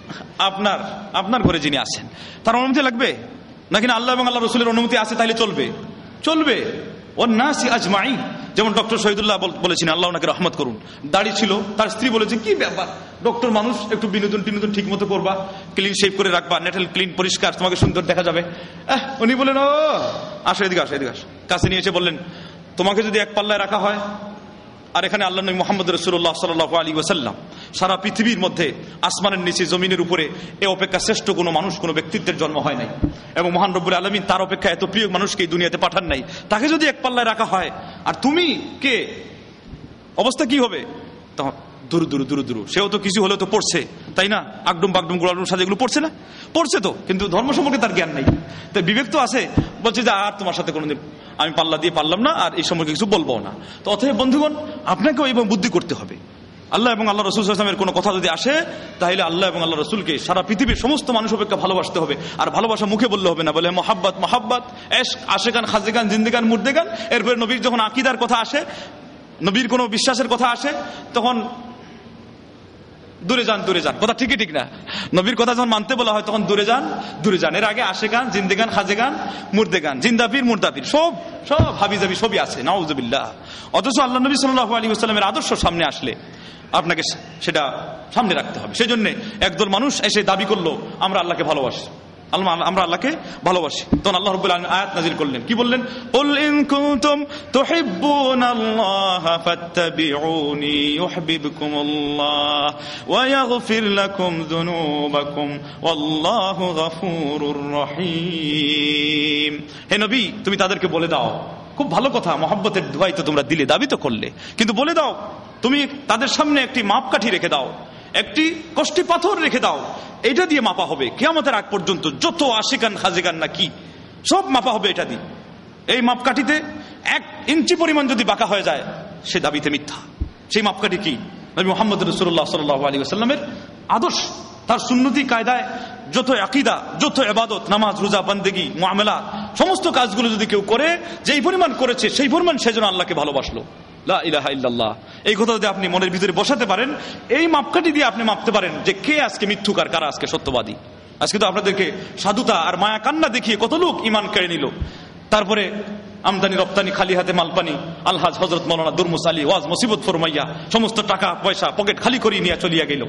আপনার ঘরে যিনি আছেন তার অনুমতি লাগবে নাকি না আল্লাহ এবং আল্লাহ রসুলের অনুমতি আছে তাহলে চলবে ওর নাসি আজমাইন। যেমন ডক্টর শহীদুল্লাহ বলেছেন, আল্লাহ ওনাকে রহমত করুন, দাড়ি ছিল, তার স্ত্রী বলেছে কি ব্যাপার ডক্টর মানুষ, একটু বিনোদন ঠিক মতো করবা, ক্লিন শেভ করে রাখবা, নেটেল ক্লিন পরিষ্কার, তোমাকে সুন্দর দেখা যাবে। উনি বললেন ও আসো এদিকে আসো, কাছে নিয়ে এসে বললেন তোমাকে যদি এক পাল্লায় রাখা হয় আর এখানে আল্লাহ নবী মুহাম্মদ রাসূলুল্লাহ সাল্লাল্লাহু আলাইহি ওয়াসাল্লাম, সারা পৃথিবীর মধ্যে আসমানের নিচে জমিনের উপরে এ অপেক্ষা শ্রেষ্ঠ কোনো মানুষ কোনো ব্যক্তিত্বের জন্ম হয় নাই, এবং মহান রব্বুল আলামিন তার অপেক্ষা এত প্রিয় মানুষকে এই দুনিয়াতে পাঠান নাই, তাকে যদি এক পাল্লায় রাখা হয় আর তুমি কে, অবস্থা কি হবে? তখন দূর সেও তো কিছু হলেও তো পড়ছে, তাই না? আগডুম বাগডুম গোলাডুম সাথে এগুলো পড়ছে না? পড়ছে তো, কিন্তু ধর্ম সম্পর্কে তার জ্ঞান নাই। তাই বিবেক তো আছে, বলছে যে আর তোমার সাথে কোনোদিন আমি পাল্লা দিয়ে পারলাম না, আর এই সম্পর্কে কিছু বলবো না। তো অতএব বন্ধুগণ, আপনাকেও এবং বুদ্ধি করতে হবে। আল্লাহ এবং আল্লাহ রসুল সাল্লাল্লাহু আলাইহি ওয়াসাল্লামের কোনো কথা যদি আসে, তাহলে আল্লাহ এবং আল্লাহ রসুলকে সারা পৃথিবীর সমস্ত মানুষ অপেক্ষা ভালোবাসতে হবে। আর ভালোবাসা মুখে বললে হবে না, বলে মহাব্বত এশক আশেকান খাজেকান জিন্দেগান মুর্দেগান। এরপরে নবীর যখন আকীদার কথা আসে, নবীর কোনো বিশ্বাসের কথা আসে, তখন দূরে যান। কথা ঠিকই ঠিক না? নবীর কথা যখন মানতে বলা হয় তখন দূরে যান। এর আগে আশেকান জিন্দেগান খাজেগান মুর্দেগান, জিন্দাপীর মুর্দাপীর সব হাবিজাবি সবই আছে, নাউযুবিল্লাহ। অথচ আল্লাহ নবী সাল্লাল্লাহু আলাইহি ওয়াসাল্লামের আদর্শ সামনে আসলে আপনাকে সেটা সামনে রাখতে হবে। সেই জন্য একদল মানুষ এসে দাবি করলো আমরা আল্লাহকে ভালোবাসি, তখন আল্লাহ রাব্বুল আলামিন আয়াত নাযিল করলেন, কি বললেন? কুল ইন কুনতুম তুহিব্বুনাল্লাহা ফাত্তাবিউনি ইউহিব্বুকুমুল্লাহ ওয়া ইয়াগফির লাকুম যুনুবাকুম ওয়াল্লাহু গফুরুর রহিম। হে নবী, তুমি তাদেরকে বলে দাও, খুব ভালো কথা, মহব্বতের দোয়াই তো তোমরা দিলে, দাবি তো করলে, কিন্তু বলে দাও তুমি তাদের সামনে একটি মাপকাঠি রেখে দাও, একটি কষ্টি পাথর রেখে দাও, এটা দিয়ে মাপা হবে কিয়ামতের আগ পর্যন্ত। যত আশিকান খাজেকান না কি সব মাপা হবে এটা দিয়ে। এই মাপকাঠিতে 1 ইঞ্চি পরিমাণ যদি বাঁকা হয়ে যায়, সে দাবিতে মিথ্যা। সেই মাপকাঠি কি? নবী মুহাম্মদ রাসূলুল্লাহ সাল্লাল্লাহু আলাইহি ওয়াসাল্লামের আদর্শ, তার সুন্নতি কায়দায় যত আকীদা, যত ইবাদত, নামাজ, রোজা, বান্দেগী, মুআমালাত, সমস্ত কাজগুলো যদি কেউ করে, যেই পরিমাণ করেছে সেই পরিমাণ সেজন্য আল্লাহকে ভালোবাসলো, লা ইলাহা ইল্লাল্লাহ। এই কথা যদি আপনি মনের ভিতরে বসাতে পারেন, এই মাপকাঠি দিয়ে আপনি মাপতে পারেন যে কে আজকে মিথ্যুকার, কারা আজকে সত্যবাদী। আজকে তো আপনাদেরকে সাধুতা আর মায়া কান্না দেখিয়ে কত লোক ইমান কেড়ে নিল, তারপরে আমদানি রপ্তানি, খালি হাতে মালপানি, আলহাজ হযরত মাওলানা দুরমুস আলী ওয়াজ মুসিবত ফরমাইয়া সমস্ত টাকা পয়সা পকেট খালি করিয়ে নিয়ে চলিয়া গেল।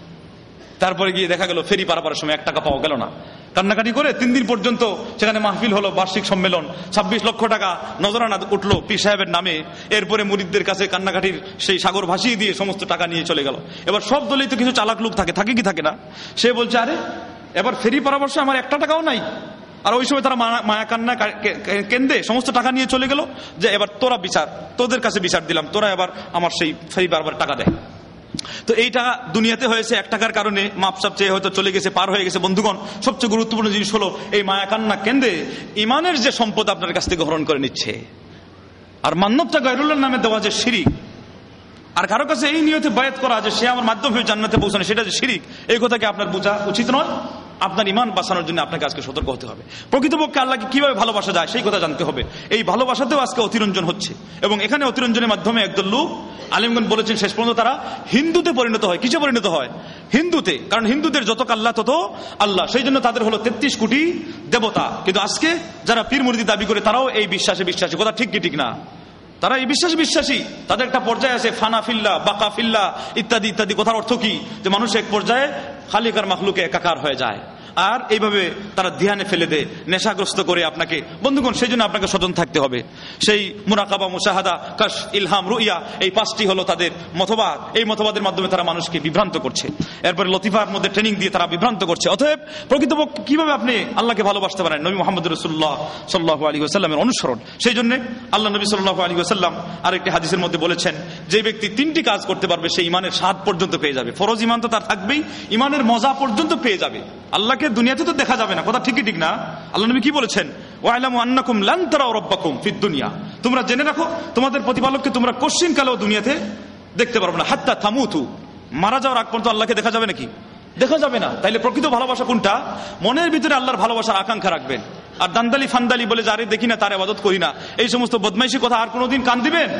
তারপরে গিয়ে দেখা গেল ফেরি পারাবার সময় 1 টাকা পাওয়া গেল না। কান্নাকাটি করে 3 দিন পর্যন্ত সেখানে মাহফিল হলো, বার্ষিক সম্মেলন, 26 লক্ষ টাকা নজরানা উঠলো পীর সাহেবের নামে। এরপরে মুরিদদের কাছে কান্নাকাটির সেই সাগর ভাসিয়ে দিয়ে সমস্ত টাকা নিয়ে চলে গেল। এবার সব দলেই তো কিছু চালাক লোক থাকে কি থাকে না? সে বলছে আরে এবার ফেরি পারাবার সময় আমার 1 টাকাও নাই, আর ওই সময় তারা মায়া কান্না কেন্দ্রে সমস্ত টাকা নিয়ে চলে গেল, যে এবার তোদের কাছে বিচার দিলাম, তোরা এবার আমার সেই ফেরি পারাবার টাকা দেয়। তো এই টাকা দুনিয়াতে হয়েছে 1 টাকার কারণে, মাপসাপ চেয়ে হয়তো চলে গেছে, পার হয়ে গেছে। বন্ধুগণ, সবচেয়ে গুরুত্বপূর্ণ জিনিস হলো এই মায়া কান্না কেন্দ্রে ইমানের যে সম্পদ আপনার কাছ থেকে গ্রহণ করে নিচ্ছে, আর মান্যতটা গায়রুল্লাহর নামে দেওয়া যে শিরিক, আর কারো কাছে এই নিয়তে বায়াত করা যে সে আমার মাধ্যম হয়ে জান্নাতে পৌঁছানো, সেটা যে শিরিক, এই কথাকে আপনার বোঝা উচিত নয়। আপনার ইমান বাঁচানোর জন্য আপনাকে আজকে সতর্ক হতে হবে। প্রকৃতপক্ষে আল্লাহকে কিভাবে ভালোবাসা যায় সেই কথা জানতে হবে। এই ভালোবাসাতেও আজকে অতিরঞ্জন হচ্ছে, এবং এখানে অতিরঞ্জনের মাধ্যমে একদল লোক আলেমগণ বলেছেন শেষ পর্যন্ত তারা হিন্দুতে পরিণত হয়। কিসে পরিণত হয়? হিন্দুতে। কারণ হিন্দুদের যত আল্লাহ তত আল্লাহ, সেই জন্য তাদের হলো 33 কোটি দেবতা। কিন্তু আজকে যারা পীর মুরিদি দাবি করে, তারাও এই বিশ্বাসী। কথা ঠিক কি ঠিক না? তারা এই বিশ্বাসী। তাদের একটা পর্যায়ে আছে ফানা ফিল্লা, বাকা ফিল্লা ইত্যাদি ইত্যাদি। কথার অর্থ কি? যে মানুষ এক পর্যায়ে খালিক আর মাখলুকে একাকার হয়ে যায়, আর এইভাবে তারা ধ্যানে ফেলে দেয়, নেশাগ্রস্ত করে আপনাকে। বন্ধুগণ, সেই জন্য আপনাকে সচেতন থাকতে হবে। সেই মুরাকাবা, মুশাহাদা, কাশফ, ইলহাম, রুইয়া, এই 5টি হলো তাদের মতবাদ। এই মতবাদের মাধ্যমে তারা মানুষকে বিভ্রান্ত করছে। এরপরে লতিফার মধ্যে ট্রেনিং দিয়ে তারা বিভ্রান্ত করছে। অতএব প্রকৃতপক্ষে কিভাবে আপনি আল্লাহকে ভালোবাসতে পারেন? নবী মুহাম্মদ রাসূলুল্লাহ সাল্লাল্লাহু আলাইহি ওয়াসাল্লামের অনুসরণ। সেই জন্য আল্লাহ নবী সাল্লাল্লাহু আলাইহি ওয়াসাল্লাম আরেকটি হাদিসের মধ্যে বলেছেন, যে ব্যক্তি 3টি কাজ করতে পারবে সে ইমানের স্বাদ পর্যন্ত পেয়ে যাবে। ফরজ ইমান তো তার থাকবেই, ইমানের মজা পর্যন্ত পেয়ে যাবে। আল্লাহকে দুনিয়াতে তো দেখা যাবে না, কথা ঠিকই ঠিক না? আল্লাহ নবী কি বলেছেন? ওয়াইলামু আন্নাকুম লান তারাউ রাব্বাকুম ফিদ দুনিয়া, তোমরা জেনে রাখো তোমাদের প্রতিপালককে তোমরা কোশ্চিন কালেও দুনিয়াতে দেখতে পারবে না। হাত্তা তামুতু, মারা যাওয়ার আগ পর্যন্ত আল্লাহকে দেখা যাবে নাকি? দেখা যাবে না। তাইলে প্রকৃত ভালোবাসা কোনটা? মনের ভিতরে আল্লাহর ভালোবাসার আকাঙ্ক্ষা রাখবেন। আর দান্দালি ফান্দালি বলে যারে দেখি না তার ইবাদত করি না, এই সমস্ত বদমাইশি কথা আর কোনোদিন কান দিবেন?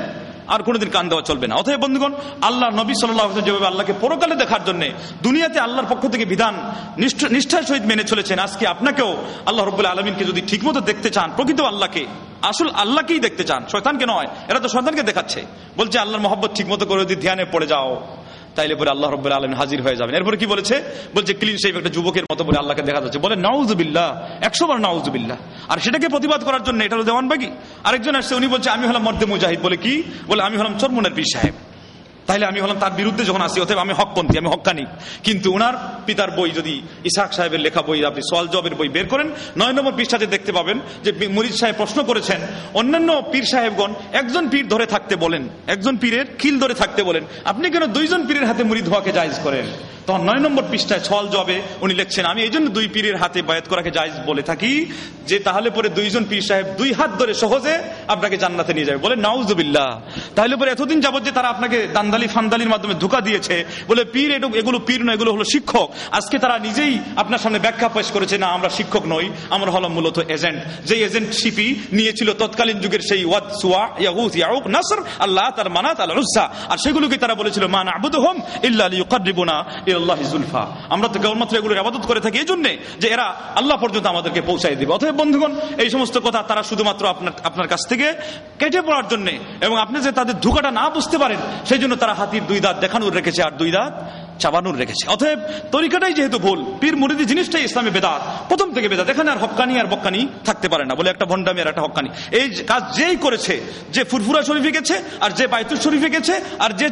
আর কোনোদিন কান দেওয়া চলবে না। অতএব বন্ধুগণ, আল্লাহ নবী সাল্লাল্লাহু আলাইহি ওয়াসাল্লাম যেভাবে আল্লাহকে পরকালে দেখার জন্য দুনিয়াতে আল্লাহর পক্ষ থেকে বিধান নিষ্ঠার সহিত মেনে চলেছেন, আজকে আপনাকেও আল্লাহ রাব্বুল আলামিনকে যদি ঠিকমতো দেখতে চান, প্রকৃত আল্লাহকে, আসল আল্লাহকেই দেখতে চান, শয়তানকে নয়। এরা তো শয়তানকে দেখাচ্ছে, বলছে আল্লাহর মহব্বত ঠিকমতো করে যদি ধ্যানে পড়ে যাও তাইলে পরে আল্লাহ রাব্বুল আলামিন হাজির হয়ে যাবেন। এরপরে কি বলেছে? বলছে ক্লিন শেভ একটা যুবকের মতো বলে আল্লাহকে দেখা যাচ্ছে। বলে নাউযুবিল্লাহ, 100 বার নাউযুবিল্লাহ। আর সেটাকে প্রতিবাদ করার জন্য এটা হলো দেওয়ানবাগি। আরেকজন আসছে, উনি বলছে আমি হলাম মর্দে মুজাহিদ। বলে কি? বলে আমি হলাম চরমনের পীর সাহেব। তাইলে আমি হলাম তার বিরুদ্ধে যখন আসি, অতএব আমি হকপন্থী, আমি হক্কানি। কিন্তু ওনার পিতার বই যদি ইসহাক সাহেবের লেখা বই, আপনি সোয়াল জবের বই বের করেন, 9 নম্বর পৃষ্ঠাতে দেখতে পাবেন যে মুরিদ সাহেব প্রশ্ন করেছেন, অন্যান্য পীর সাহেবগণ একজন পীর ধরে থাকতে বলেন, একজন পীরের খিল ধরে থাকতে বলেন, আপনি কেন 2 জন পীরের হাতে মুরিদ হওয়াকে জায়েজ করেন? তখন 9 নম্বর পৃষ্ঠায় সোয়াল জবে উনি লিখছেন, আমি এই জন্য 2 পীরের হাতে বায়াত করাকে জায়েজ বলে থাকি যে তাহলে পরে 2 জন পীর সাহেব 2 হাত ধরে সহজে আপনাকে জান্নাতে নিয়ে যাবে। বলে নাউযুবিল্লাহ। তাহলে পরে এতদিন যাবত যে তারা আপনাকে দান্দালি ফান্দালির মাধ্যমে ধোঁকা দিয়েছে, বলে পীর এগুলো পীর নয়, এগুলো হলো শিক্ষক। আজকে তারা নিজেই আপনার সামনে ব্যাখ্যা পেশ করেছে, না আমরা শিক্ষক নই, আমরা হলাম মূলত এজেন্ট। যে এজেন্টশিপই নিয়েছিল তৎকালীন যুগের সেই ওয়াদ, সুয়া, ইয়াগুস, ইয়াউক, নাসর, আল্লাহ তার মানাত, আল উজ্জা, আর সেগুলোকে তারা বলেছিল মা না'বুদুহুম ইল্লা লিয়ুকাররিবুনা ইলাল্লাহি যুলফা। আমরা তো কেবলমাত্র এগুলোর ইবাদত করে থাকি এই জন্য যে এরা আল্লাহ পর্যন্ত আমাদেরকে পৌঁছায় দিবে। অতএব বন্ধুগণ, এই সমস্ত কথা তারা শুধুমাত্র আপনার কাছ থেকে কেটে পড়ার জন্য, এবং আপনি যে তাদের ধোঁকাটা না বুঝতে পারেন সেই জন্য তারা হাতির 2 দাঁত দেখানোর রেখেছে আর 2 দাঁত চাবানোর রেখেছে। অতএব তরিকাটাই যেহেতু ভুল, পীর মুরিদি জিনিসটাই ইসলামে বেদাত, প্রথম থেকে বেদাত। এখানে আর হক্কানি আর বক্কানি থাকতে পারে না। বলে একটা ভণ্ডামি আর একটা হক্কানি, এই কাজ যেই করেছে, যে ফুরফুরা শরীফে গেছে আর যে বাইতুল শরীফে গেছে আর যে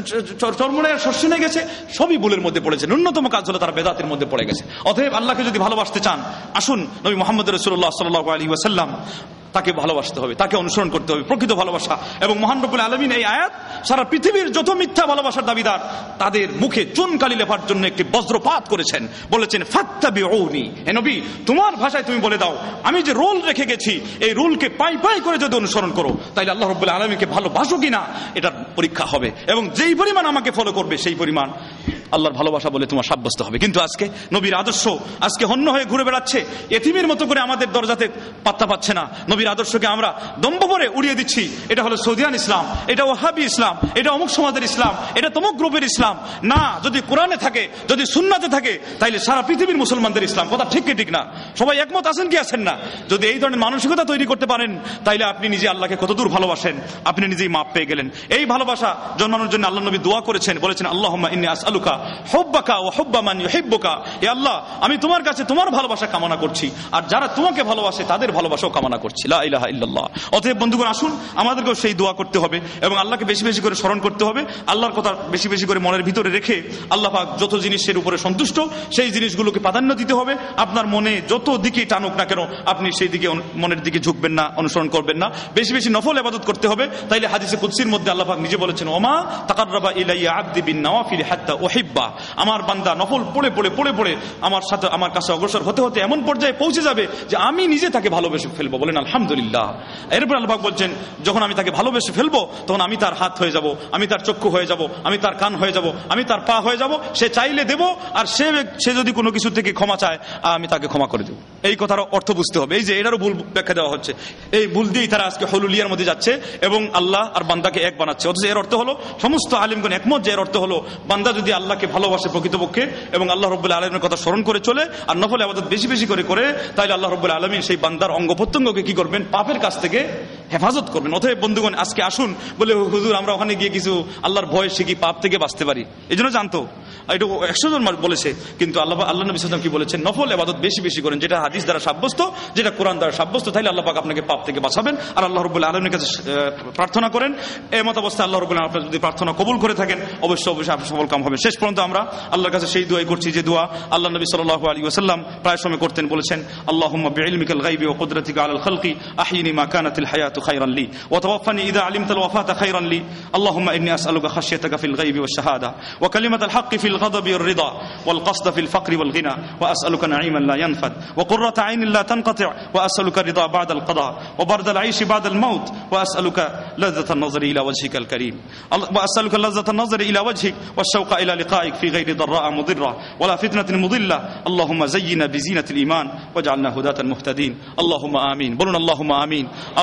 চরমনে শর্ষণে গেছে, সবই ভুলের মধ্যে পড়েছে। ন্যূনতম কাজ হলো তারা বেদাতের মধ্যে পড়ে গেছে। অতএব আল্লাহকে যদি ভালোবাসতে চান, আসুন নবী মুহাম্মদ রাসূলুল্লাহ সাল্লাল্লাহু আলাইহি ওয়াসাল্লাম তাকে ভালোবাসতে হবে, তাকে অনুসরণ করতে হবে, প্রকৃত ভালোবাসা। এবং মহান রব্বুল আলামিন এই আয়াত সারা পৃথিবীর যত মিথ্যা ভালোবাসার দাবিদার তাদের মুখে চুনকালি লেখার জন্য একটি বজ্রপাত করেছেন। বলেছেন ফাত্তাবিউনি, হে নবী তোমার ভাষায় তুমি বলে দাও, আমি যে রুল রেখে গেছি এই রুলকে পাই পাই করে যদি অনুসরণ করো তাইলে আল্লাহ রব্বুল আলামিনকে ভালোবাসো কিনা এটার পরীক্ষা হবে, এবং যেই পরিমাণ আমাকে ফলো করবে সেই পরিমাণ আল্লাহর ভালোবাসা বলে তোমার সাব্যস্ত হবে। কিন্তু আজকে নবীর আদর্শ আজকে হন্য হয়ে ঘুরে বেড়াচ্ছে, এতিমের মতো করে আমাদের দরজাতে পাত্তা পাচ্ছে না। নবীর আদর্শকে আমরা দম্ভ করে উড়িয়ে দিচ্ছি। এটা হলো সৌদিয়ান ইসলাম, এটা ওয়াহাবি ইসলাম, এটা অমুক সমাজের ইসলাম, এটা তমুক গ্রুপের ইসলাম। না, যদি কোরআনে থাকে, যদি সুন্নাতে থাকে, তাইলে সারা পৃথিবীর মুসলমানদের ইসলাম। কথা ঠিক কি ঠিক না? সবাই একমত আছেন কি আছেন না? যদি এই ধরনের মানসিকতা তৈরি করতে পারেন তাইলে আপনি নিজে আল্লাহকে কতদূর ভালোবাসেন আপনি নিজেই মাপ পেয়ে গেলেন। এই ভালোবাসা জন্মানোর জন্য আল্লাহ নবী দোয়া করেছেন, বলেছেন আল্লাহুম্মা ইন্নী আসআলুকা হুব্বাকা ওয়া হুব্বা মান ইউহিব্বুকা। হে আল্লাহ, আমি তোমার কাছে তোমার ভালোবাসা কামনা করছি আর যারা তোমাকে ভালোবাসে তাদের ভালোবাসাও কামনা করছি। লা ইলাহা ইল্লাল্লাহ। অতএব বন্ধুগণ, আসুন আমাদেরকেও সেই দোয়া করতে হবে এবং আল্লাহকে বেশি বেশি করে স্মরণ করতে হবে। আল্লাহর কথা বেশি বেশি করে মনের ভিতরে রেখে আল্লাহ পাক যত জিনিসের উপরে সন্তুষ্ট সেই জিনিসগুলোকে প্রাধান্য দিতে হবে। আপনার মনে যত দিকে টানুক না কেন আপনি সেই দিকে মনের দিকে ঝুঁকবেন না, অনুসরণ করবেন না। বেশি বেশি নফল ইবাদত করতে হবে। তাইলে হাদিসে কুদসির মধ্যে আল্লাহ পাক নিজে বলেছেন, ওমা তাকাররাবা ইলাইয়া আবদি বিন নওয়াফিল হাত্তা উহিব্বা। আমার বান্দা নফল পড়ে পড়ে পড়ে পড়ে আমার সাথে আমার কাছে অগ্রসর হতে হতে এমন পর্যায়ে পৌঁছে যাবে যে আমি নিজে তাকে ভালোবেসে ফেলবো। বলেন আলহামদুলিল্লাহ। এরপর আল্লাহ পাক বলছেন, যখন আমি তাকে ভালোবেসে ফেলবো তখন আমি তার হাত হয়ে যাব, আমি তার চক্ষু হয়ে যাব, আমি তার কান হয়ে যাব, আমি তার পা হয়ে যাব। সে চাইলে দেব, আর সে যদি কোনো কিছু থেকে ক্ষমা চায় আমি তাকে ক্ষমা করে দেব। এই কথার অর্থ বুঝতে হবে। এই যে এটারও ভুল ব্যাখ্যা দেওয়া হচ্ছে, এই ভুল দিয়েই তারা আজকে হুলুলিয়ার মধ্যে যাচ্ছে এবং আল্লাহ আর বান্দাকে এক বানাচ্ছে। অথচ এর অর্থ হলো, সমস্ত আলিমগণ একমত যে এর অর্থ হলো বান্দা যদি আল্লাহকে ভালোবাসে প্রকৃতপক্ষে এবং আল্লাহ রাব্বুল আলামিনের কথা স্মরণ করে চলে আর নফল ইবাদত বেশি বেশি করে তাইলে আল্লাহ রাব্বুল আলামিন সেই বান্দার অঙ্গ প্রত্যঙ্গকে কি করবেন? পাপের কাছ থেকে হেফাজত করবেন। অতএব বন্ধুগণ, আজকে আসুন বলে হুজুর আমরা ওখানে গিয়ে কিছু আল্লাহর ভয় শিখি, পাপ থেকে বাঁচতে পারি, এই জন্য জানতো এটা 100 জন বলেছে। কিন্তু আল্লাহ নবী সাল্লাল্লাহু আলাইহি ওয়াসাল্লাম কি বলেছেন? নফল ইবাদত বেশি বেশি করেন, যেটা হাদিস দ্বারা সাব্যস্ত, যেটা কোরআন দ্বারা সাব্যস্ত। তাইলে আল্লাহ পাক আপনাকে পাপ থেকে বাঁচাবেন। আর আল্লাহ রাব্বুল আলামিনের কাছে প্রার্থনা করেন। এমত অবস্থায় আল্লাহ রাব্বুল আলামিন আপনার যদি প্রার্থনা কবুল করে থাকেন অবশ্যই অবশ্যই আপনার সফল কাম হবে। শেষ পর্যন্ত আমরা আল্লাহর কাছে সেই দোয়াই করছি যে দোয়া আল্লাহ নবী সাল্লাল্লাহু আলাইহি ওয়াসাল্লাম প্রায় সময় করতেন। বলেছেন, আল্লাহুম্মা বিইলমিকাল গায়বি ওয়া কুদরাতিকা আলাল খালকি আহইনি মা কানাতিল হায়াতু খায়রান লি ওয়া তাওয়াফানি ইযা আলিমতাল ওয়াফাতা খায়রান লি। আল্লাহুম্মা ইন্নী আসআলুকা খাশিয়াতাকা ফিল গায়বি ওয়াশ শাহাদা ওয়া কালিমাতাল হাক্কি ফিল গাদাবি ওয়ার রিদা ওয়াল কসদা ফিল ফাকরি ওয়াল গিনা ওয়া আসআলুকা নাঈমান লা ইয়ানফাদ ওয়া কুররাতা আইনিন লা তানকাতি' ওয়া আসআলুকা রিদা বা'দাল কাদা ওয়া বারদাল আইশি বা'দাল মাউত ওয়া আসআলুকা লাযযাতান নাযরি ইলা ওয়াজহিকাল কারীম ওয়া আসআলুকা লাযযাতান নাযরি ইলা ওয়াজহিক ওয়াশ শাওকা ইলা লিকাইক ফি গায়রি দাররা মুদিররা ওয়া লা ফিতনাতিন মুদিল্লা। আল্লাহুম্মা যায়্যিনা বিজিনাতিল ঈমান ওয়াজআলনা হুদাতান মুহতাদিন। আল্লাহুম্মা আমিন। বলুন আল্লাহুম্মা আমিন। আল্লাহর কাছে আমরা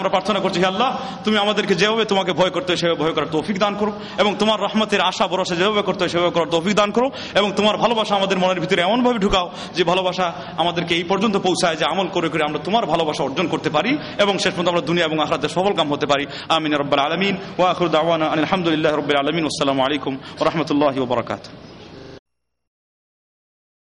আমরা প্রার্থনা করছি, হে আল্লাহ তুমি আমাদেরকে যেভাবে তোমাকে ভয় করতে হয় সেভাবে ভয় করার তৌফিক দান করো, এবং তোমার রহমতের আশা ভরসা যেভাবে করতে হয় সেভাবে করার তৌফিক দান করো, এবং তোমার ভালোবাসা আমাদের মনের ভিতরে এমনভাবে ঢুকাও যে ভালোবাসা আমাদেরকে এই পর্যন্ত পৌঁছায় যে আমল করে করে আমরা তোমার ভালোবাসা অর্জন করতে পারি এবং শেষ পর্যন্ত আমরা দুনিয়া এবং আখিরাতে সফলকাম হতে পারি। আমিন রাব্বাল আলামিন ওয়া আখিরু দাওয়ানা আলহামদুলিল্লাহি রাব্বিল আলামিন। আসসালামু আলাইকুম ওয়া রাহমাতুল্লাহি ওয়া বারাকাতুহু।